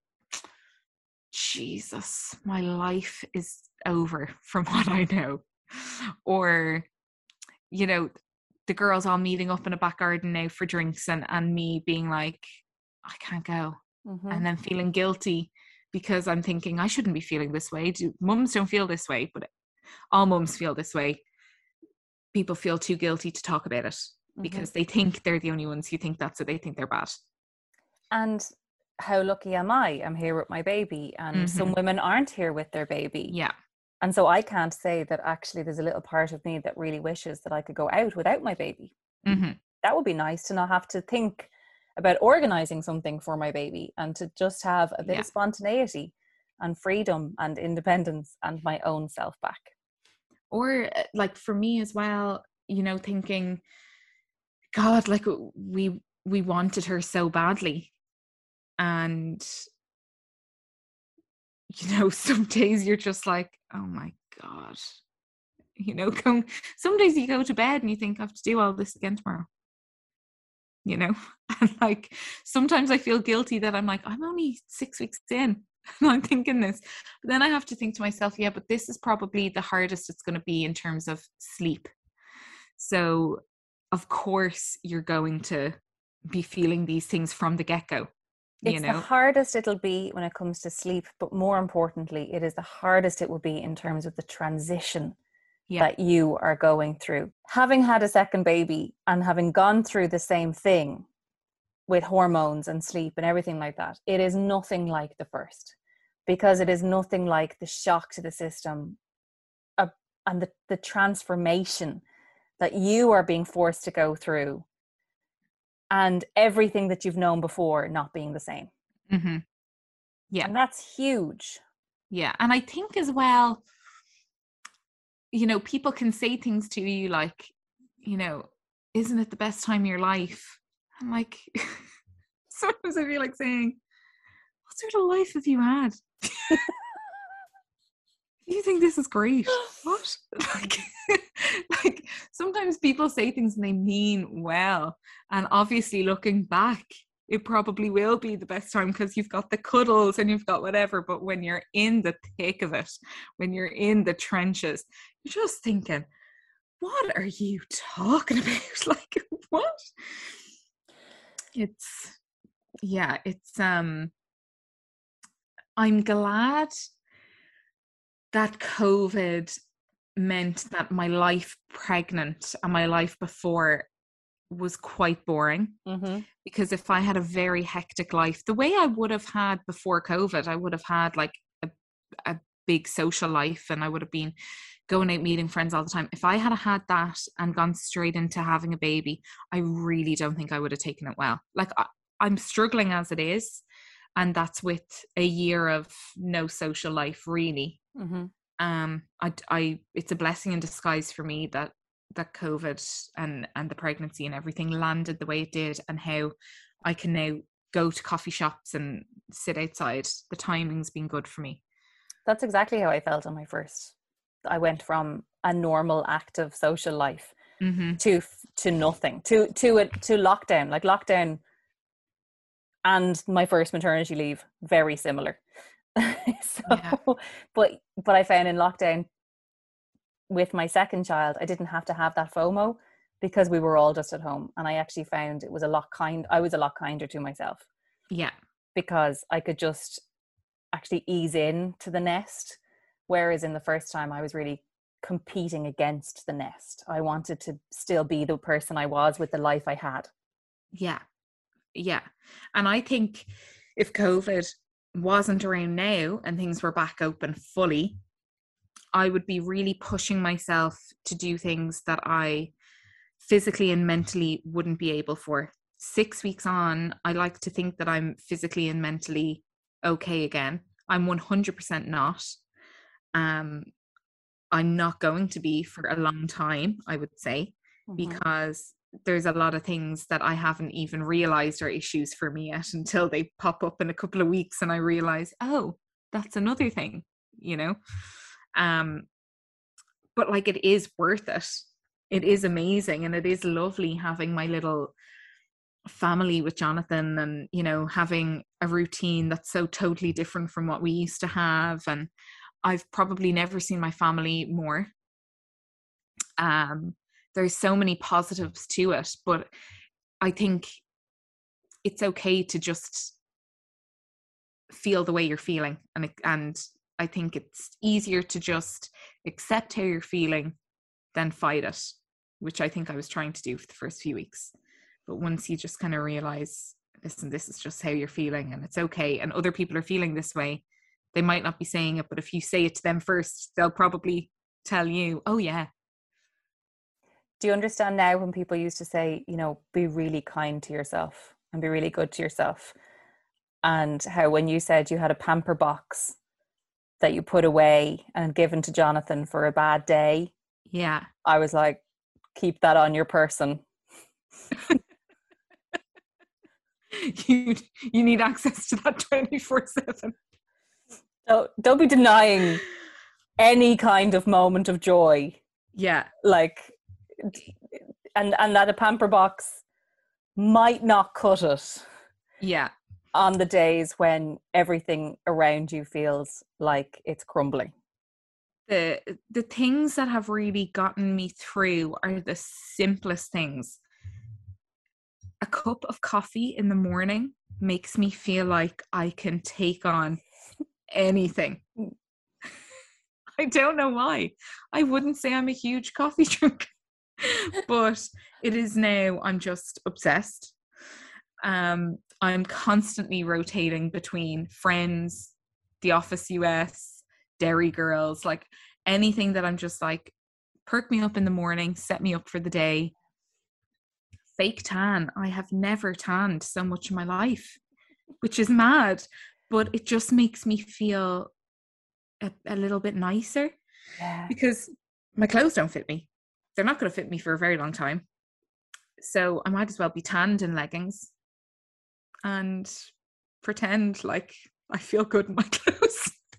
Jesus, my life is over from what I know. Or, you know, the girls all meeting up in a back garden now for drinks, and, and me being like, I can't go. Mm-hmm. And then feeling guilty because I'm thinking I shouldn't be feeling this way. Do, mums don't feel this way, but all mums feel this way. People feel too guilty to talk about it Mm-hmm. because they think they're the only ones who think that, so they think they're bad. And how lucky am I? I'm here with my baby, and Mm-hmm. some women aren't here with their baby. Yeah. And so I can't say that actually there's a little part of me that really wishes that I could go out without my baby. Mm-hmm. That would be nice to not have to think about organizing something for my baby, and to just have a bit Yeah. of spontaneity and freedom and independence and my own self back. Or like for me as well, you know, thinking, God, like we we wanted her so badly. And, you know, some days you're just like, oh my God, you know, come, some days you go to bed and you think I have to do all this again tomorrow, you know, and like, sometimes I feel guilty that I'm like, I'm only six weeks in and I'm thinking this, but then I have to think to myself, yeah, but this is probably the hardest it's going to be in terms of sleep. So of course you're going to be feeling these things from the get-go. You It's know? the hardest it'll be when it comes to sleep, but more importantly, it is the hardest it will be in terms of the transition yeah. that you are going through. Having had a second baby and having gone through the same thing with hormones and sleep and everything like that, it is nothing like the first, because it is nothing like the shock to the system uh, and the, the transformation that you are being forced to go through, and everything that you've known before not being the same. Mm-hmm. Yeah. And that's huge. Yeah. And I think as well, you know, people can say things to you like, you know, isn't it the best time of your life? I'm like, sometimes I feel like saying, what sort of life have you had? Do you think this is great? What? Like, like sometimes people say things and they mean well. And obviously looking back, it probably will be the best time because you've got the cuddles and you've got whatever. But when you're in the thick of it, when you're in the trenches, you're just thinking, what are you talking about? Like, what? It's, yeah, it's, um, I'm glad that COVID meant that my life pregnant and my life before was quite boring. Mm-hmm. Because if I had a very hectic life, the way I would have had before COVID, I would have had like a, a big social life and I would have been going out meeting friends all the time. If I had had that and gone straight into having a baby, I really don't think I would have taken it well. Like I, I'm struggling as it is. And that's with a year of no social life, really. Mm-hmm. Um, I, I, it's a blessing in disguise for me that that COVID and and the pregnancy and everything landed the way it did, and how I can now go to coffee shops and sit outside. The timing's been good for me. That's exactly how I felt on my first. I went from a normal, active social life mm-hmm. to to nothing, to to it to lockdown. Like lockdown and my first maternity leave, very similar. so, yeah. but but I found in lockdown with my second child, I didn't have to have that FOMO because we were all just at home, and I actually found it was a lot kind. I was a lot kinder to myself. Yeah, because I could just actually ease in to the nest, whereas in the first time I was really competing against the nest. I wanted to still be the person I was with the life I had. Yeah, yeah, and I think if COVID wasn't around now and things were back open fully, I would be really pushing myself to do things that I physically and mentally wouldn't be able for. Six weeks on, I like to think that I'm physically and mentally okay again. I'm one hundred percent not. Um, I'm not going to be for a long time, I would say, mm-hmm. because there's a lot of things that I haven't even realized are issues for me yet until they pop up in a couple of weeks and I realize, oh, that's another thing, you know? Um, but like, it is worth it. It is amazing. And it is lovely having my little family with Jonathan and, you know, having a routine that's so totally different from what we used to have. And I've probably never seen my family more. Um, there's so many positives to it, but I think it's okay to just feel the way you're feeling. And, and I think it's easier to just accept how you're feeling than fight it, which I think I was trying to do for the first few weeks. But once you just kind of realize, listen, this is just how you're feeling and it's okay. And other people are feeling this way. They might not be saying it, but if you say it to them first, they'll probably tell you, oh yeah. Do you understand now when people used to say, you know, be really kind to yourself and be really good to yourself? And how when you said you had a pamper box that you put away and given to Jonathan for a bad day. Yeah. I was like, keep that on your person. you you need access to that twenty-four seven. So don't be denying any kind of moment of joy. Yeah. Like, and, and that a pamper box might not cut it. Yeah. On the days when everything around you feels like it's crumbling. The the things that have really gotten me through are the simplest things. A cup of coffee in the morning makes me feel like I can take on anything. I don't know why. I wouldn't say I'm a huge coffee drinker, but it is now. I'm just obsessed. Um, I'm constantly rotating between Friends, The Office U S, Derry Girls, like anything that I'm just like, perk me up in the morning, set me up for the day. Fake tan. I have never tanned so much in my life, which is mad, but it just makes me feel a, a little bit nicer. Yeah. Because my clothes don't fit me. They're not going to fit me for a very long time. So I might as well be tanned in leggings and pretend like I feel good in my clothes.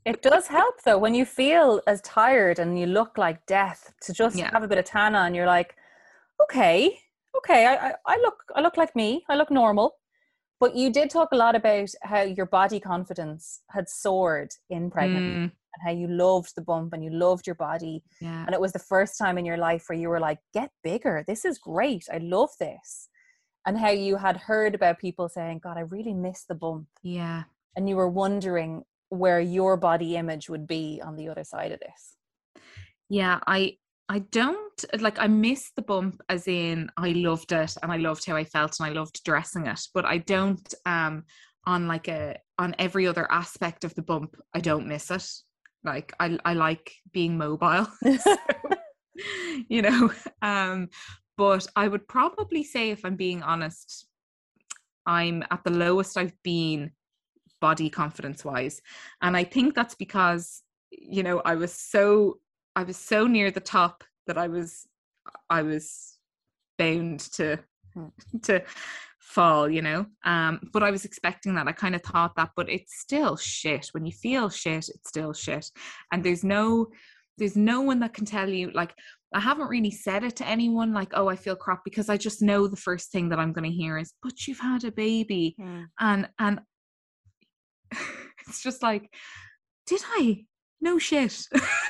It does help though when you feel as tired and you look like death to just Yeah. have a bit of tan on. You're like, okay, okay, I, I, I look, I look like me. I look normal. But you did talk a lot about how your body confidence had soared in pregnancy Mm, and how you loved the bump and you loved your body. yeah. And it was the first time in your life where you were like, get bigger. This is great. I love this. And how you had heard about people saying, God, I really miss the bump. Yeah. And you were wondering where your body image would be on the other side of this. Yeah, I I don't like I miss the bump as in I loved it and I loved how I felt and I loved dressing it, but I don't um on like a on every other aspect of the bump, I don't miss it. Like I I like being mobile. So, you know, um but I would probably say, if I'm being honest, I'm at the lowest I've been body confidence wise. And I think that's because, you know, I was so I was so near the top that I was I was bound to to fall, you know. Um, but I was expecting that. I kind of thought that, but it's still shit. When you feel shit, it's still shit. And there's no there's no one that can tell you, like, I haven't really said it to anyone like, oh, I feel crap, because I just know the first thing that I'm going to hear is, but you've had a baby. Mm. And and it's just like, did I? No shit.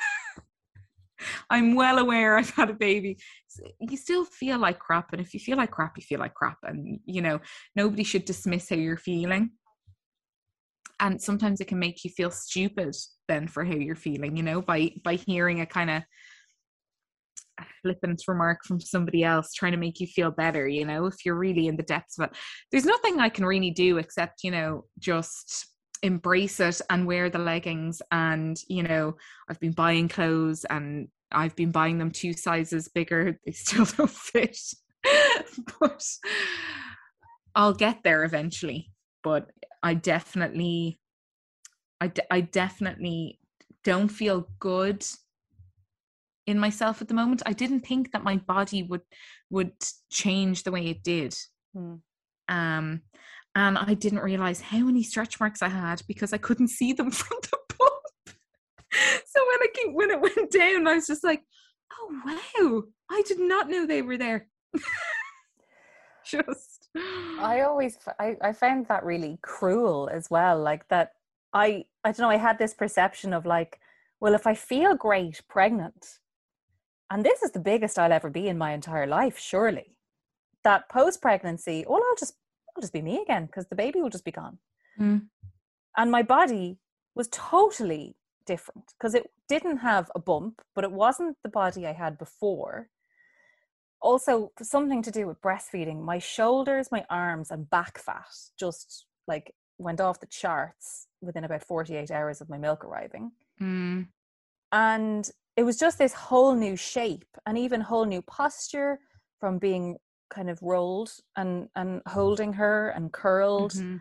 I'm well aware I've had a baby. You still feel like crap. And if you feel like crap, you feel like crap. And, you know, nobody should dismiss how you're feeling. And sometimes it can make you feel stupid then for how you're feeling, you know, by, by hearing a kind of flippant remark from somebody else trying to make you feel better, you know, if you're really in the depths of it. There's nothing I can really do except, you know, just embrace it and wear the leggings. And, you know, I've been buying clothes and I've been buying them two sizes bigger. They still don't fit. But I'll get there eventually. But I definitely, I, de- I definitely don't feel good in myself at the moment. I didn't think that my body would would change the way it did. Hmm. Um, and I didn't realize how many stretch marks I had because I couldn't see them from the bump. So when I came, when it went down, I was just like, oh wow, I did not know they were there. Just I always I, I found that really cruel as well. Like that I I don't know, I had this perception of like, well, if I feel great pregnant, and this is the biggest I'll ever be in my entire life, surely, that post-pregnancy, well, I'll just I'll just be me again because the baby will just be gone. Mm. And my body was totally different because it didn't have a bump, but it wasn't the body I had before. Also, something to do with breastfeeding, my shoulders, my arms, and back fat just like went off the charts within about forty-eight hours of my milk arriving. Mm. And it was just this whole new shape and even whole new posture from being kind of rolled and, and holding her and curled. Mm-hmm.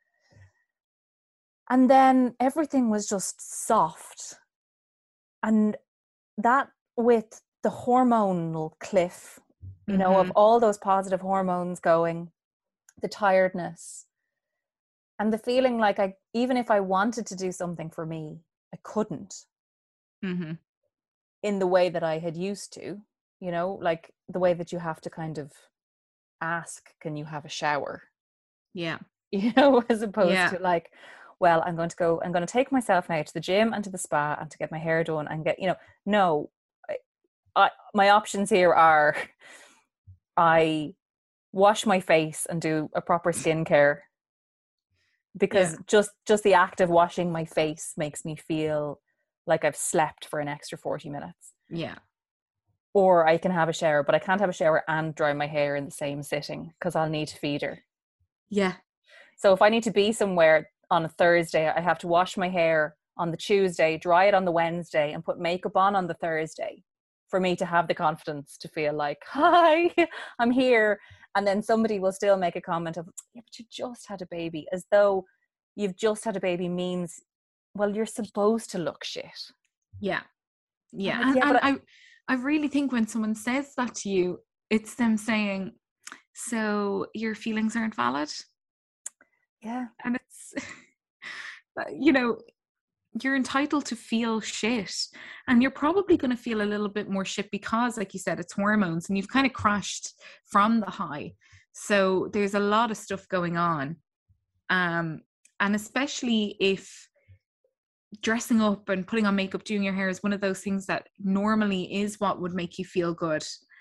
And then everything was just soft. And that, with the hormonal cliff, you Mm-hmm. know, of all those positive hormones going, the tiredness, and the feeling like I, even if I wanted to do something for me, I couldn't. Mm-hmm. In the way that I had used to, you know, like the way that you have to kind of ask, can you have a shower? Yeah. You know, as opposed Yeah. to like, well, I'm going to go, I'm going to take myself now to the gym and to the spa and to get my hair done and get, you know, no, I, I, my options here are I wash my face and do a proper skincare, because Yeah. just, just the act of washing my face makes me feel like I've slept for an extra forty minutes. Yeah. Or I can have a shower, but I can't have a shower and dry my hair in the same sitting because I'll need to feed her. Yeah. So if I need to be somewhere on a Thursday, I have to wash my hair on the Tuesday, dry it on the Wednesday, and put makeup on on the Thursday for me to have the confidence to feel like, hi, I'm here. And then somebody will still make a comment of, yeah, but you just had a baby, as though you've just had a baby means, well, you're supposed to look shit. Yeah. Yeah. Like, And, yeah, and but I, I, I really think when someone says that to you, it's them saying, so your feelings aren't valid. yeah. And it's, you know, you're entitled to feel shit, and you're probably going to feel a little bit more shit because, like you said, it's hormones and you've kind of crashed from the high. So there's a lot of stuff going on. Um, and especially if dressing up and putting on makeup, doing your hair is one of those things that normally is what would make you feel good.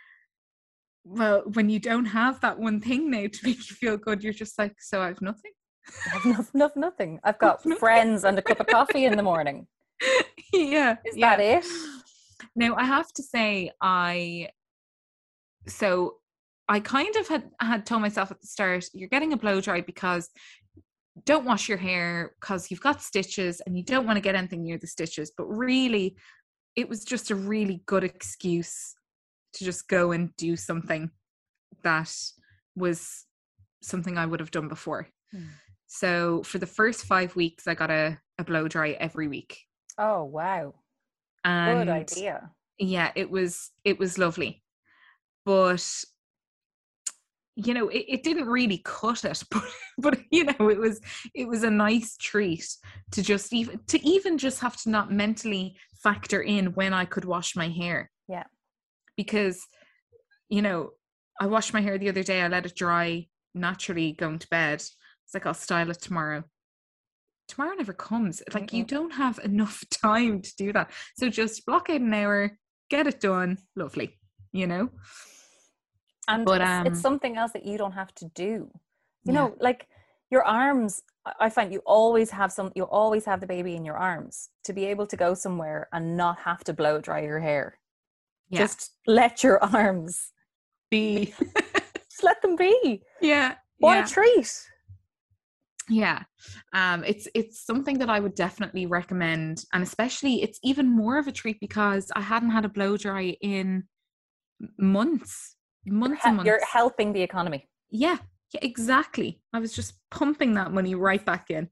Well, when you don't have that one thing now to make you feel good, you're just like, so I have nothing. I have no, no, nothing. I've got nothing. Friends and a cup of coffee in the morning. Yeah. Is yeah. that it? Now, I have to say, I, so I kind of had, had told myself at the start, you're getting a blow dry because don't wash your hair because you've got stitches and you don't want to get anything near the stitches. But really, it was just a really good excuse to just go and do something that was something I would have done before. Hmm. So for the first five weeks, I got a, a blow dry every week. Oh, wow. And good idea. Yeah, it was, it was lovely. But, you know, it, it didn't really cut it, but, but, you know, it was, it was a nice treat to just even, to even just have to not mentally factor in when I could wash my hair. Yeah. Because, you know, I washed my hair the other day, I let it dry naturally going to bed. It's like, I'll style it tomorrow. Tomorrow never comes. Like, Mm-mm. you don't have enough time to do that. So just block out an hour, get it done. Lovely, you know? And but, it's, um, it's something else that you don't have to do. You yeah. know, like your arms, I find you always have some, you always have the baby in your arms to be able to go somewhere and not have to blow dry your hair. Yeah. Just let your arms be. Just let them be. Yeah. What yeah. a treat. Yeah. Um, it's it's something that I would definitely recommend. And especially it's even more of a treat because I hadn't had a blow dry in months. Months you're, and months. You're helping the economy. Yeah. Yeah, exactly. I was just pumping that money right back in.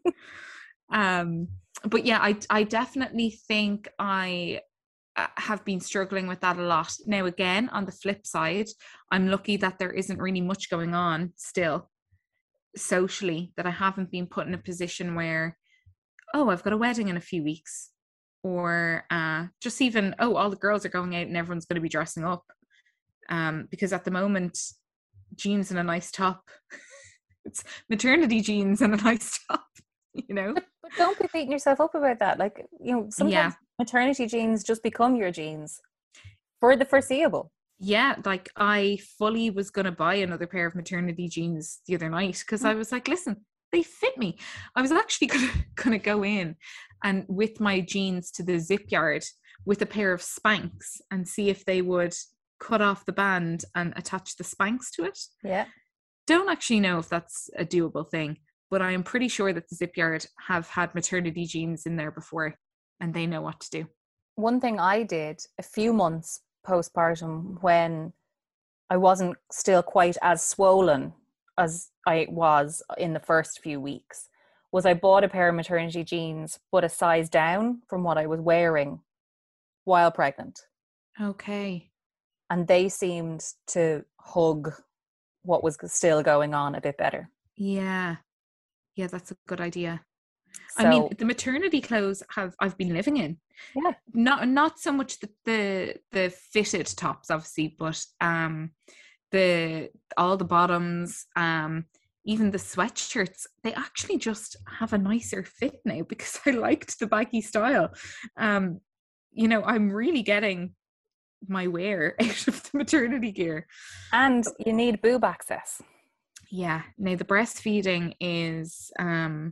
um, but yeah, I I definitely think I have been struggling with that a lot. Now, again, on the flip side, I'm lucky that there isn't really much going on still socially, that I haven't been put in a position where, oh, I've got a wedding in a few weeks, or uh, just even, oh, all the girls are going out and everyone's going to be dressing up. Um, because at the moment, jeans and a nice top, it's maternity jeans and a nice top, you know? But, but don't be beating yourself up about that. Like, you know, sometimes yeah. maternity jeans just become your jeans for the foreseeable. Yeah, like I fully was going to buy another pair of maternity jeans the other night because mm. I was like, listen, they fit me. I was actually going to going to go in and with my jeans to the zip yard with a pair of Spanx and see if they would cut off the band and attach the Spanx to it. Yeah. Don't actually know if that's a doable thing, but I am pretty sure that the zip yard have had maternity jeans in there before and they know what to do. One thing I did a few months postpartum when I wasn't still quite as swollen as I was in the first few weeks was I bought a pair of maternity jeans but a size down from what I was wearing while pregnant. Okay. And they seemed to hug what was still going on a bit better. Yeah. Yeah, that's a good idea. So, I mean, the maternity clothes have I've been living in. Yeah. Not not so much the the, the fitted tops, obviously, but um, the all the bottoms, um, even the sweatshirts, they actually just have a nicer fit now because I liked the baggy style. Um, you know, I'm really getting my wear out of the maternity gear. And you need boob access. Yeah. Now the breastfeeding is um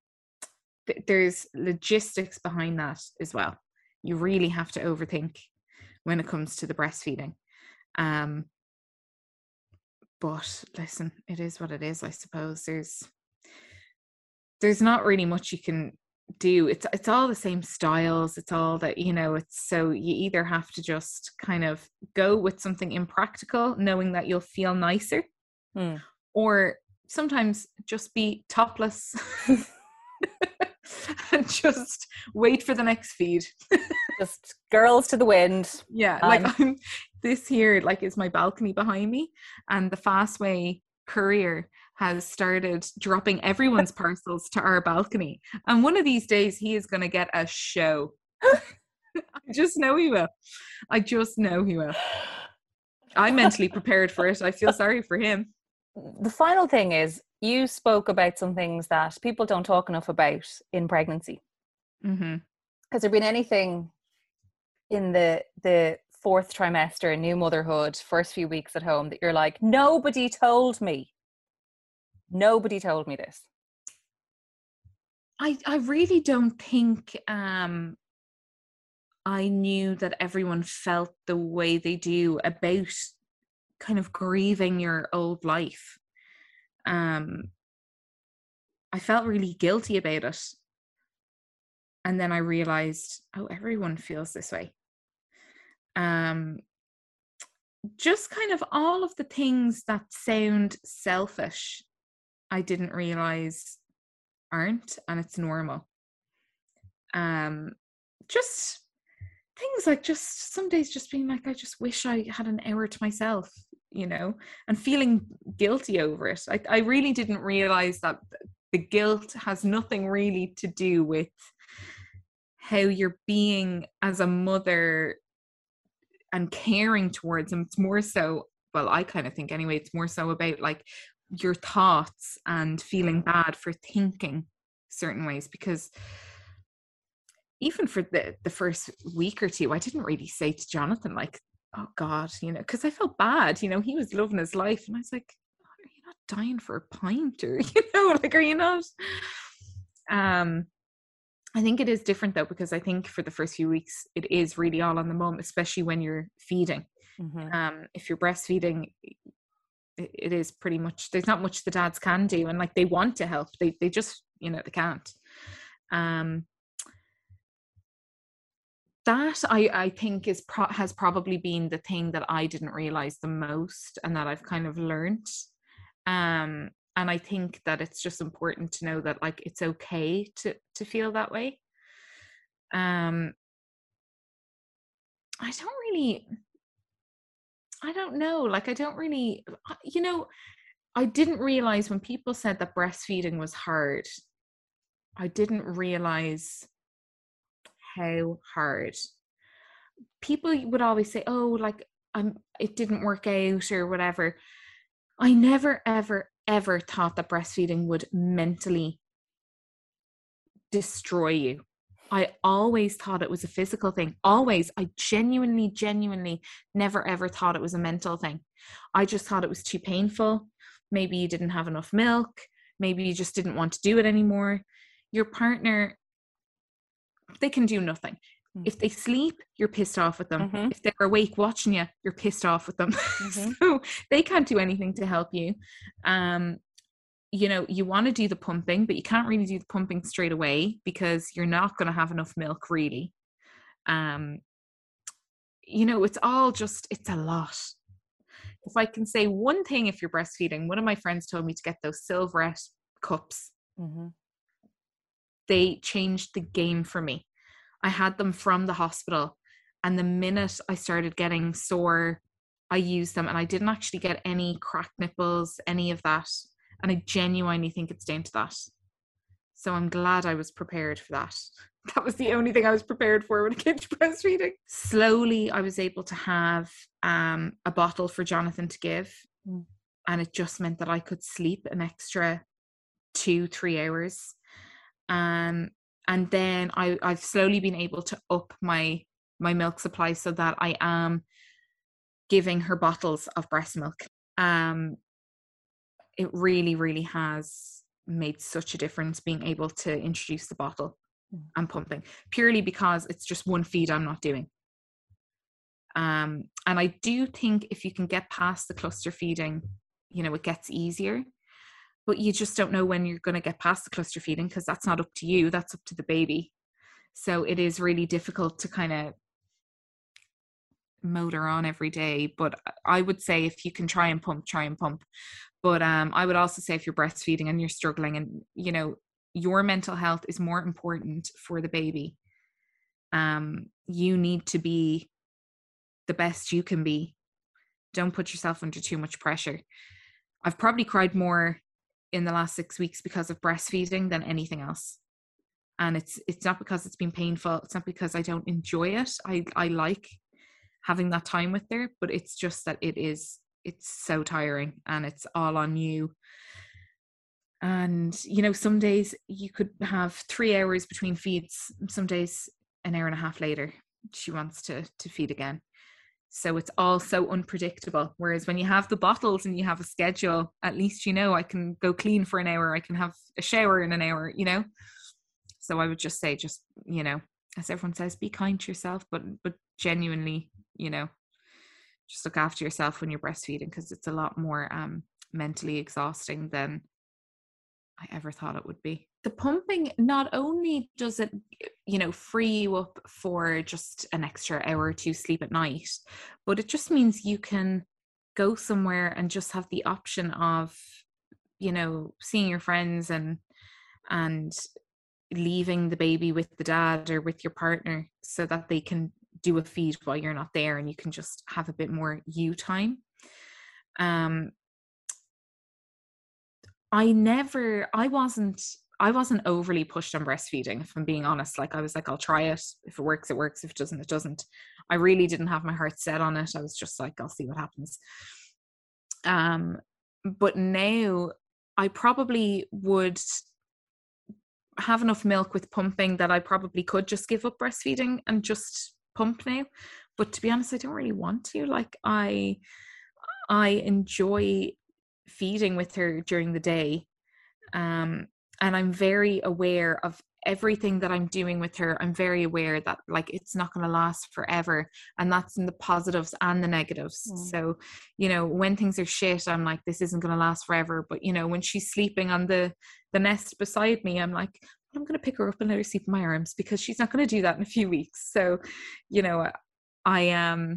there's logistics behind that as well. You really have to overthink when it comes to the breastfeeding. Um, but listen, it is what it is, I suppose. There's there's not really much you can do. It's it's all the same styles. It's all that, you know, it's so you either have to just kind of go with something impractical, knowing that you'll feel nicer, hmm. or sometimes just be topless. And just wait for the next feed. Just girls to the wind. Yeah, like um, I'm, this here like is my balcony behind me, and the Fastway courier has started dropping everyone's parcels to our balcony. And one of these days he is going to get a show. I just know he will. I just know he will. I'm mentally prepared for it. I feel sorry for him. The final thing is, you spoke about some things that people don't talk enough about in pregnancy. Mm-hmm. Has there been anything in the the fourth trimester, new motherhood, first few weeks at home that you're like, nobody told me? Nobody told me this. I, I really don't think um, I knew that everyone felt the way they do about kind of grieving your old life. Um, I felt really guilty about it. And then I realized, oh, everyone feels this way. Um, just kind of all of the things that sound selfish, I didn't realize aren't, and it's normal. Um, just things like just some days just being like, I just wish I had an hour to myself, you know, and feeling guilty over it. I, I really didn't realize that the guilt has nothing really to do with how you're being as a mother and caring towards them. It's more so, well, I kind of think anyway, it's more so about like your thoughts and feeling bad for thinking certain ways, because even for the, the first week or two, I didn't really say to Jonathan, like, oh God, you know, because I felt bad, you know, he was loving his life. And I was like, oh, are you not dying for a pint? Or, you know, like, are you not? Um, I think it is different though, because I think for the first few weeks, it is really all on the mum, especially when you're feeding. Mm-hmm. Um, if you're breastfeeding, it, it is pretty much, there's not much the dads can do. And like, they want to help. They, they just, you know, they can't. Um, That I, I think is pro- has probably been the thing that I didn't realize the most, and that I've kind of learned. Um, and I think that it's just important to know that like it's okay to to feel that way. Um, I don't really, I don't know. Like I don't really, you know, I didn't realize when people said that breastfeeding was hard. I didn't realize how hard. People would always say, oh, like I'm it didn't work out or whatever. I never ever ever thought that breastfeeding would mentally destroy you. I always thought it was a physical thing. Always. I genuinely genuinely never ever thought it was a mental thing. I just thought it was too painful. Maybe you didn't have enough milk, maybe you just didn't want to do it anymore. Your partner, they can do nothing. If they sleep, you're pissed off with them. Mm-hmm. If they're awake watching you, you're pissed off with them. Mm-hmm. So they can't do anything to help you. Um, you know, you want to do the pumping, but you can't really do the pumping straight away because you're not going to have enough milk, really. Um, you know, it's all just, it's a lot. If I can say one thing, if you're breastfeeding, one of my friends told me to get those Silverette cups. Mm-hmm. They changed the game for me. I had them from the hospital, and the minute I started getting sore, I used them, and I didn't actually get any cracked nipples, any of that. And I genuinely think it's down to that. So I'm glad I was prepared for that. That was the only thing I was prepared for when it came to breastfeeding. Slowly, I was able to have um, a bottle for Jonathan to give. Mm. And it just meant that I could sleep an extra two, three hours. Um, And then I, I've slowly been able to up my my milk supply so that I am giving her bottles of breast milk. Um, it really, really has made such a difference being able to introduce the bottle mm. and pumping, purely because it's just one feed I'm not doing. Um, and I do think if you can get past the cluster feeding, you know, it gets easier. But you just don't know when you're going to get past the cluster feeding, because that's not up to you, that's up to the baby. So it is really difficult to kind of motor on every day. But I would say if you can try and pump, try and pump. But um, I would also say if you're breastfeeding and you're struggling, and you know, your mental health is more important for the baby. Um, you need to be the best you can be. Don't put yourself under too much pressure. I've probably cried more in the last six weeks because of breastfeeding than anything else. And it's it's not because it's been painful. It's not because I don't enjoy it. I, I like having that time with her, but it's just that it is, it's so tiring and it's all on you. And, you know, some days you could have three hours between feeds. Some days an hour and a half later, she wants to, to feed again. So it's all so unpredictable. Whereas when you have the bottles and you have a schedule, at least, you know, I can go clean for an hour. I can have a shower in an hour, you know? So I would just say, just, you know, as everyone says, be kind to yourself, but, but genuinely, you know, just look after yourself when you're breastfeeding, because it's a lot more um, mentally exhausting than I ever thought it would be. The pumping, not only does it, you know, free you up for just an extra hour or two sleep at night, but it just means you can go somewhere and just have the option of, you know, seeing your friends and, and leaving the baby with the dad or with your partner so that they can do a feed while you're not there, and you can just have a bit more you time. Um, I never, I wasn't, I wasn't overly pushed on breastfeeding, if I'm being honest. Like I was like, I'll try it. If it works, it works. If it doesn't, it doesn't. I really didn't have my heart set on it. I was just like, I'll see what happens. Um, but now I probably would have enough milk with pumping that I probably could just give up breastfeeding and just pump now. But to be honest, I don't really want to. Like I, I enjoy feeding with her during the day. Um, and I'm very aware of everything that I'm doing with her. I'm very aware that like it's not going to last forever, and that's in the positives and the negatives. Mm. So, you know, when things are shit, I'm like, this isn't going to last forever. But you know, when she's sleeping on the the nest beside me, I'm like, well, I'm going to pick her up and let her sleep in my arms, because she's not going to do that in a few weeks. So, you know, I am. Um,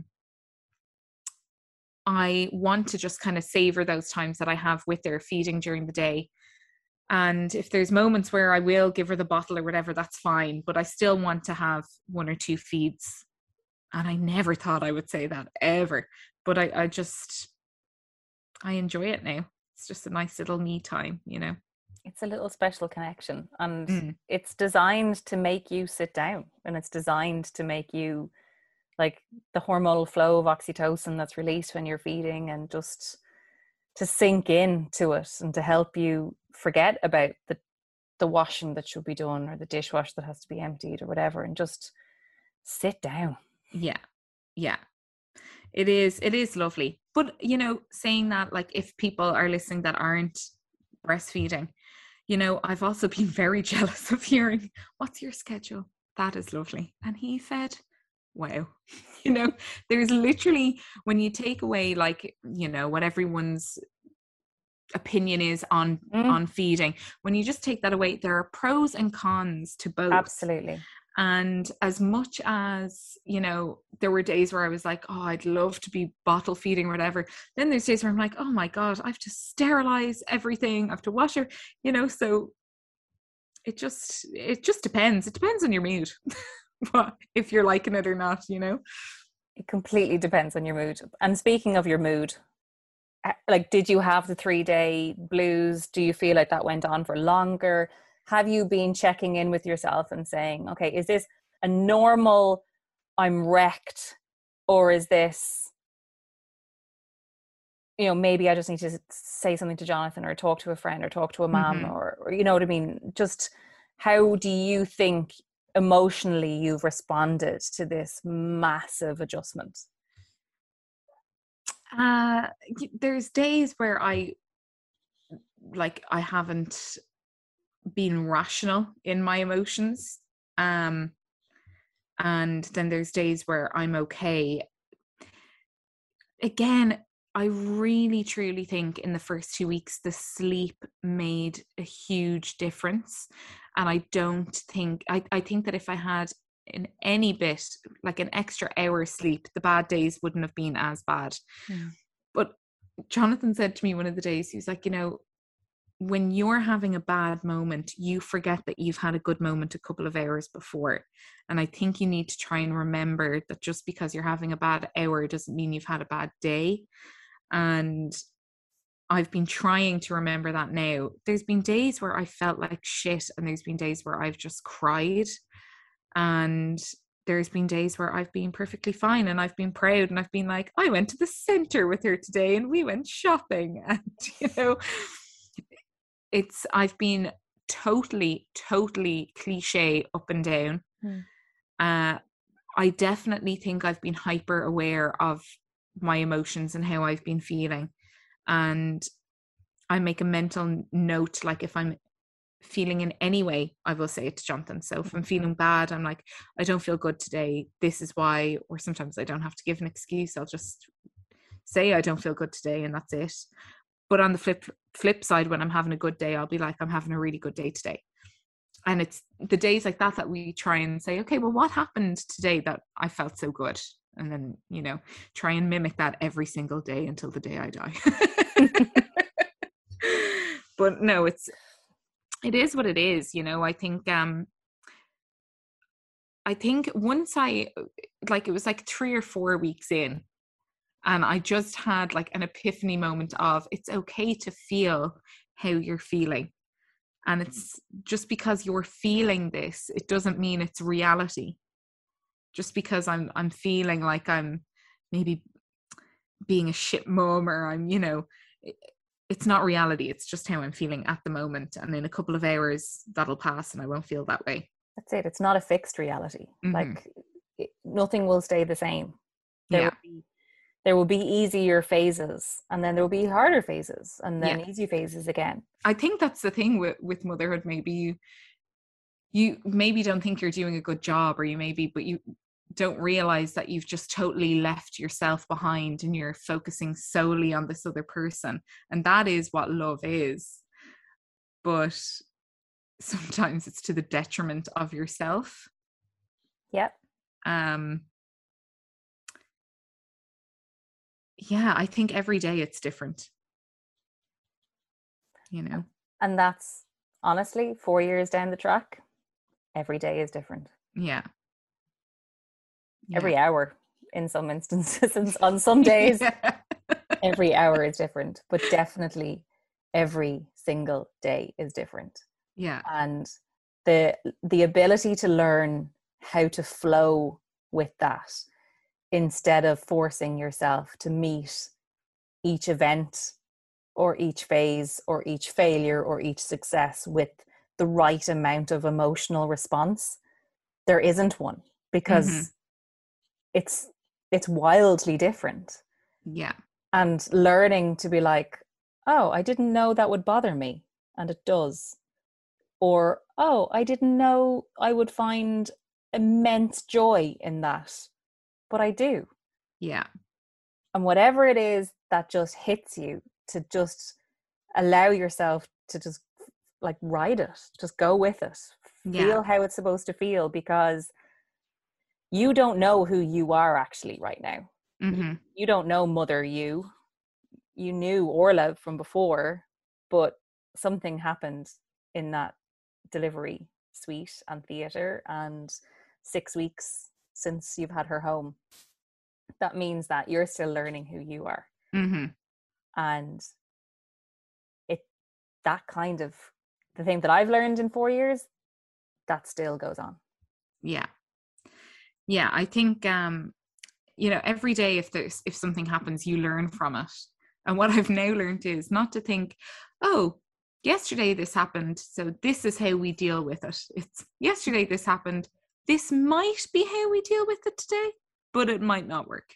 I want to just kind of savor those times that I have with her feeding during the day. And if there's moments where I will give her the bottle or whatever, that's fine. But I still want to have one or two feeds. And I never thought I would say that ever. But I, I just, I enjoy it now. It's just a nice little me time, you know. It's a little special connection. And mm. it's designed to make you sit down. And it's designed to make you, like, the hormonal flow of oxytocin that's released when you're feeding, and just to sink in to it and to help you forget about the the washing that should be done, or the dishwash that has to be emptied or whatever, and just sit down. Yeah. Yeah. It is, it is lovely. But, you know, saying that, like, if people are listening that aren't breastfeeding, you know, I've also been very jealous of hearing, what's your schedule? That is lovely. And he said, wow. You know, there's literally, when you take away, like, you know, what everyone's opinion is on mm. on feeding, when you just take that away, there are pros and cons to both. Absolutely. And as much as, you know, there were days where I was like, oh, I'd love to be bottle feeding or whatever, then there's days where I'm like, oh my god, I have to sterilize everything, I have to wash her, you know. So it just it just depends it depends on your mood. If you're liking it or not, you know. It completely depends on your mood. And speaking of your mood, like, did you have the three day blues? Do you feel like that went on for longer? Have you been checking in with yourself and saying, okay, is this a normal, I'm wrecked, or is this, you know, maybe I just need to say something to Jonathan, or talk to a friend, or talk to a mom, mm-hmm. or, or, you know what I mean? Just how do you think emotionally you've responded to this massive adjustment? Uh, there's days where I, like, I haven't been rational in my emotions. Um, and then there's days where I'm okay. Again, I really truly think in the first two weeks, the sleep made a huge difference. And I don't think, I, I think that if I had in any bit, like an extra hour sleep, the bad days wouldn't have been as bad. Mm. But Jonathan said to me one of the days, he was like, you know, when you're having a bad moment, you forget that you've had a good moment a couple of hours before. And I think you need to try and remember that just because you're having a bad hour doesn't mean you've had a bad day. And I've been trying to remember that now. There's been days where I felt like shit, and there's been days where I've just cried, and there's been days where I've been perfectly fine and I've been proud, and I've been like, I went to the center with her today and we went shopping, and you know, it's I've been totally, totally cliche up and down. Hmm. Uh, I definitely think I've been hyper aware of my emotions and how I've been feeling. And I make a mental note, like if I'm feeling in any way, I will say it to Jonathan. So if I'm feeling bad, I'm like, I don't feel good today. This is why. Or sometimes I don't have to give an excuse. I'll just say I don't feel good today, and that's it. But on the flip flip side, when I'm having a good day, I'll be like, I'm having a really good day today. And it's the days like that that we try and say, okay, well, what happened today that I felt so good? And then, you know, try and mimic that every single day until the day I die. But no, it's, it is what it is. You know, I think, um, I think once I, like, it was like three or four weeks in, and I just had like an epiphany moment of, it's okay to feel how you're feeling. And it's just because you're feeling this, it doesn't mean it's reality. Just because I'm I'm feeling like I'm maybe being a shit mom, or I'm, you know, it, it's not reality. It's just how I'm feeling at the moment. And in a couple of hours, that'll pass and I won't feel that way. That's it. It's not a fixed reality. Mm-hmm. Like it, nothing will stay the same. There Yeah. will be there will be easier phases, and then there will be harder phases, and then Yeah. easy phases again. I think that's the thing with, with motherhood. Maybe you you maybe don't think you're doing a good job, or you maybe, but you don't realize that you've just totally left yourself behind and you're focusing solely on this other person. And that is what love is. But sometimes it's to the detriment of yourself. Yep. Um, yeah, I think every day it's different. You know? And that's honestly, four years down the track, every day is different. Yeah. Every yeah. hour in some instances, and on some days, Yeah. every hour is different, but definitely every single day is different. Yeah. And the the ability to learn how to flow with that, instead of forcing yourself to meet each event or each phase or each failure or each success with the right amount of emotional response. There isn't one, because Mm-hmm. it's it's wildly different. Yeah. And learning to be like, oh, I didn't know that would bother me, and it does. Or, oh, I didn't know I would find immense joy in that, but I do. Yeah. And whatever it is that just hits you, to just allow yourself to just like ride it, just go with it, Yeah. feel how it's supposed to feel, because you don't know who you are actually right now. Mm-hmm. You, you don't know mother you. You knew Orla from before, but something happened in that delivery suite and theatre, and six weeks since you've had her home. That means that you're still learning who you are. Mm-hmm. And it that kind of the thing that I've learned in four years, that still goes on. Yeah. Yeah. I think, um, you know, every day if there's, if something happens, you learn from it. And what I've now learned is not to think, oh, yesterday this happened, so this is how we deal with it. It's yesterday this happened. This might be how we deal with it today, but it might not work.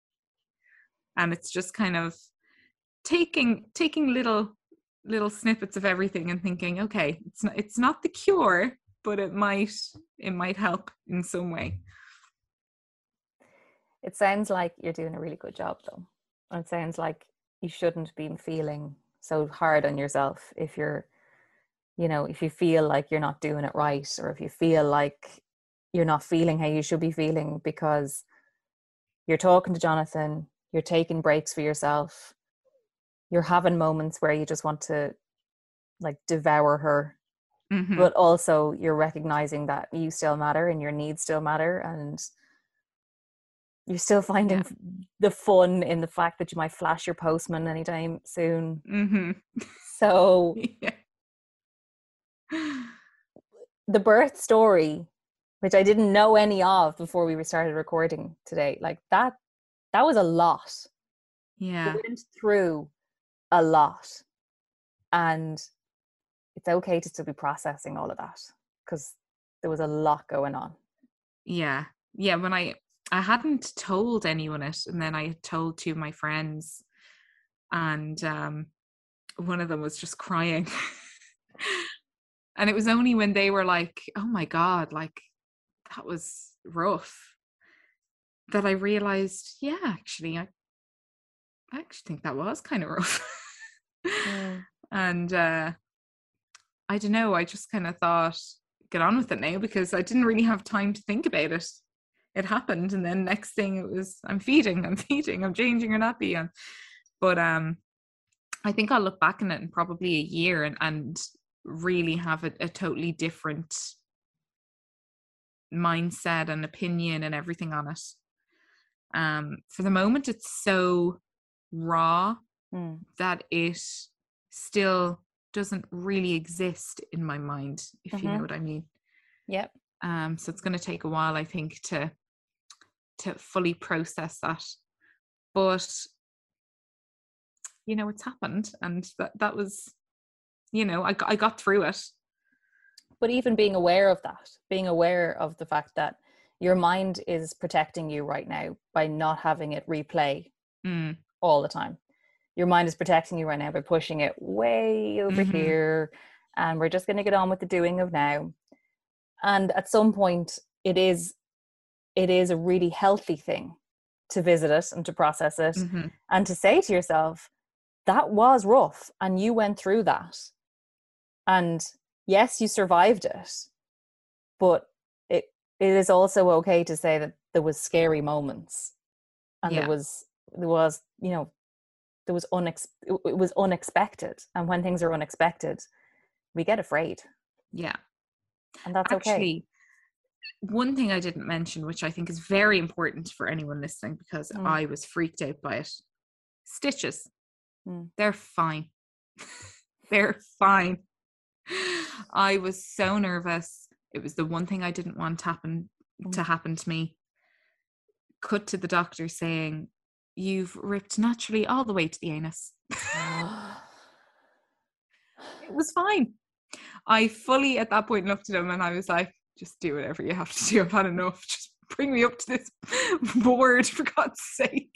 And it's just kind of taking taking little little snippets of everything and thinking, okay, it's not it's not the cure, but it might it might help in some way. It sounds like you're doing a really good job, though. And it sounds like you shouldn't be feeling so hard on yourself if you're, you know, if you feel like you're not doing it right, or if you feel like you're not feeling how you should be feeling, because you're talking to Jonathan, you're taking breaks for yourself, you're having moments where you just want to like devour her, Mm-hmm. but also you're recognizing that you still matter and your needs still matter. And You're still finding Yeah. the fun in the fact that you might flash your postman anytime soon. Mm-hmm. So Yeah. the birth story, which I didn't know any of before we started recording today, like that, that was a lot. We Yeah. went through a lot, and it's okay to still be processing all of that because there was a lot going on. Yeah. Yeah. When I, I hadn't told anyone it, and then I had told two of my friends, and um, one of them was just crying. And it was only when they were like, oh my God, like that was rough, that I realized, yeah, actually, I, I actually think that was kind of rough. Mm. And uh, I don't know, I just kind of thought, get on with it now, because I didn't really have time to think about it. It happened, and then next thing it was, I'm feeding, I'm feeding, I'm changing her nappy. And, but um, I think I'll look back on it in probably a year and, and really have a, a totally different mindset and opinion and everything on it. Um, for the moment, it's so raw Mm. that it still doesn't really exist in my mind, if Mm-hmm. you know what I mean. Yep. Um, so it's going to take a while, I think, to to fully process that. But you know, it's happened, and that that was, you know, I I got through it. But even being aware of that, being aware of the fact that your mind is protecting you right now by not having it replay Mm. all the time. Your mind is protecting you right now by pushing it way over Mm-hmm. here, and we're just going to get on with the doing of now. And at some point, it is it is a really healthy thing to visit it and to process it, Mm-hmm. and to say to yourself, that was rough and you went through that. And yes, you survived it, but it it is also okay to say that there was scary moments, and Yeah. there was there was you know there was unex it was unexpected, and when things are unexpected, we get afraid. Yeah. And that's Actually, okay. One thing I didn't mention, which I think is very important for anyone listening, because Mm. I was freaked out by it. Stitches. Mm. They're fine. They're fine. I was so nervous. It was the one thing I didn't want to happen Mm. to happen to me. Cut to the doctor saying, you've ripped naturally all the way to the anus. It was fine. I fully at that point looked at him and I was like, just do whatever you have to do. I've had enough. Just bring me up to this board, for God's sake.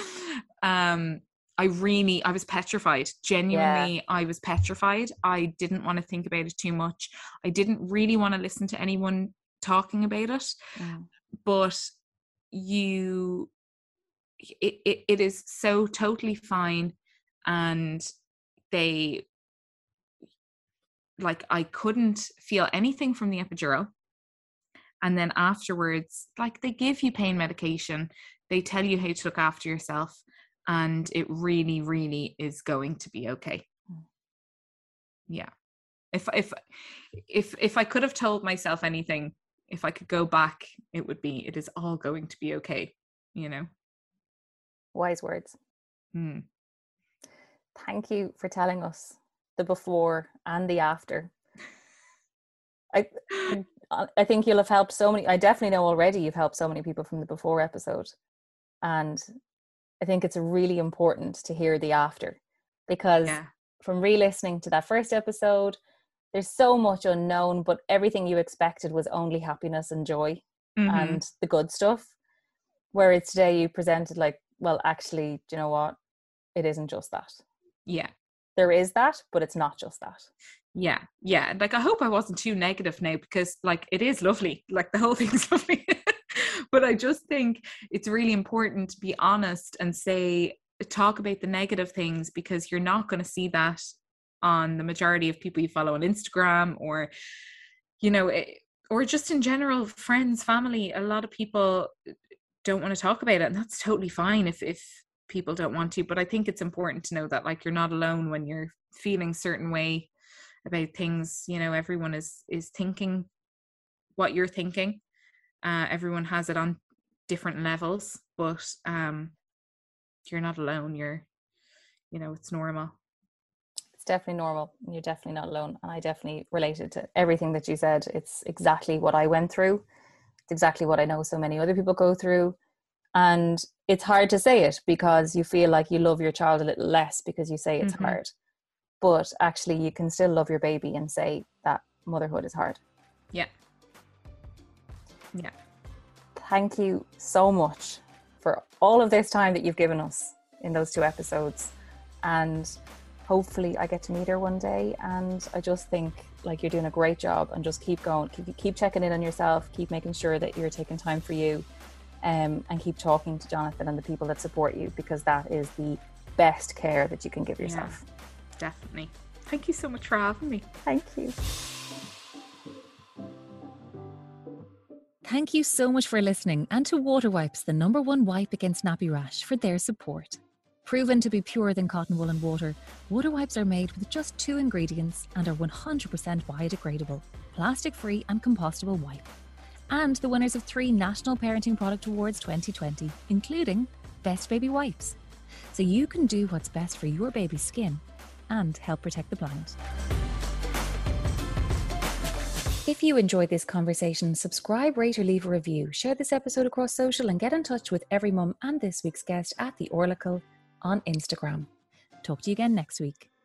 Um, I really, I was petrified. Genuinely, yeah. I was petrified. I didn't want to think about it too much. I didn't really want to listen to anyone talking about it. Mm. But you, it, it, it is so totally fine. And they, like, I couldn't feel anything from the epidural. And then afterwards, like, they give you pain medication. They tell you how to look after yourself. And it really, really is going to be okay. Yeah. If, if, if, if I could have told myself anything, if I could go back, it would be, it is all going to be okay. You know? Wise words. Hmm. Thank you for telling us the before and the after. I I think you'll have helped so many. I definitely know already you've helped so many people from the before episode. And I think it's really important to hear the after, because yeah. from re-listening to that first episode, there's so much unknown, but everything you expected was only happiness and joy mm-hmm. and the good stuff. Whereas today you presented like, well, actually, do you know what? It isn't just that. Yeah. There is that, but it's not just that. Yeah. Yeah. Like, I hope I wasn't too negative now, because like, it is lovely. Like, the whole thing's lovely. But I just think it's really important to be honest and say, talk about the negative things, because you're not going to see that on the majority of people you follow on Instagram, or, you know, or just in general, friends, family. A lot of people don't want to talk about it, and that's totally fine if, if people don't want to. But I think it's important to know that, like, you're not alone when you're feeling a certain way about things. You know, everyone is, is thinking what you're thinking. Uh, everyone has it on different levels, but um, you're not alone. You're, you know, it's normal. It's definitely normal. You're definitely not alone. And I definitely related to everything that you said. It's exactly what I went through. It's exactly what I know so many other people go through. And it's hard to say it because you feel like you love your child a little less because you say it's Mm-hmm. hard. But actually you can still love your baby and say that motherhood is hard. Yeah. Yeah. Thank you so much for all of this time that you've given us in those two episodes. And hopefully I get to meet her one day. And I just think like you're doing a great job, and just keep going. Keep, keep checking in on yourself. Keep making sure that you're taking time for you, um, and keep talking to Jonathan and the people that support you, because that is the best care that you can give yourself. Yeah, definitely. Thank you so much for having me. Thank you. Thank you so much for listening, and to Water Wipes, the number one wipe against nappy rash, for their support. Proven to be purer than cotton wool and water, Water Wipes are made with just two ingredients and are one hundred percent biodegradable, plastic-free and compostable wipe. And the winners of three National Parenting Product Awards twenty twenty, including Best Baby Wipes. So you can do what's best for your baby's skin and help protect the planet. If you enjoyed this conversation, subscribe, rate or leave a review. Share this episode across social and get in touch with Every Mum and this week's guest at The Orlacle on Instagram. Talk to you again next week.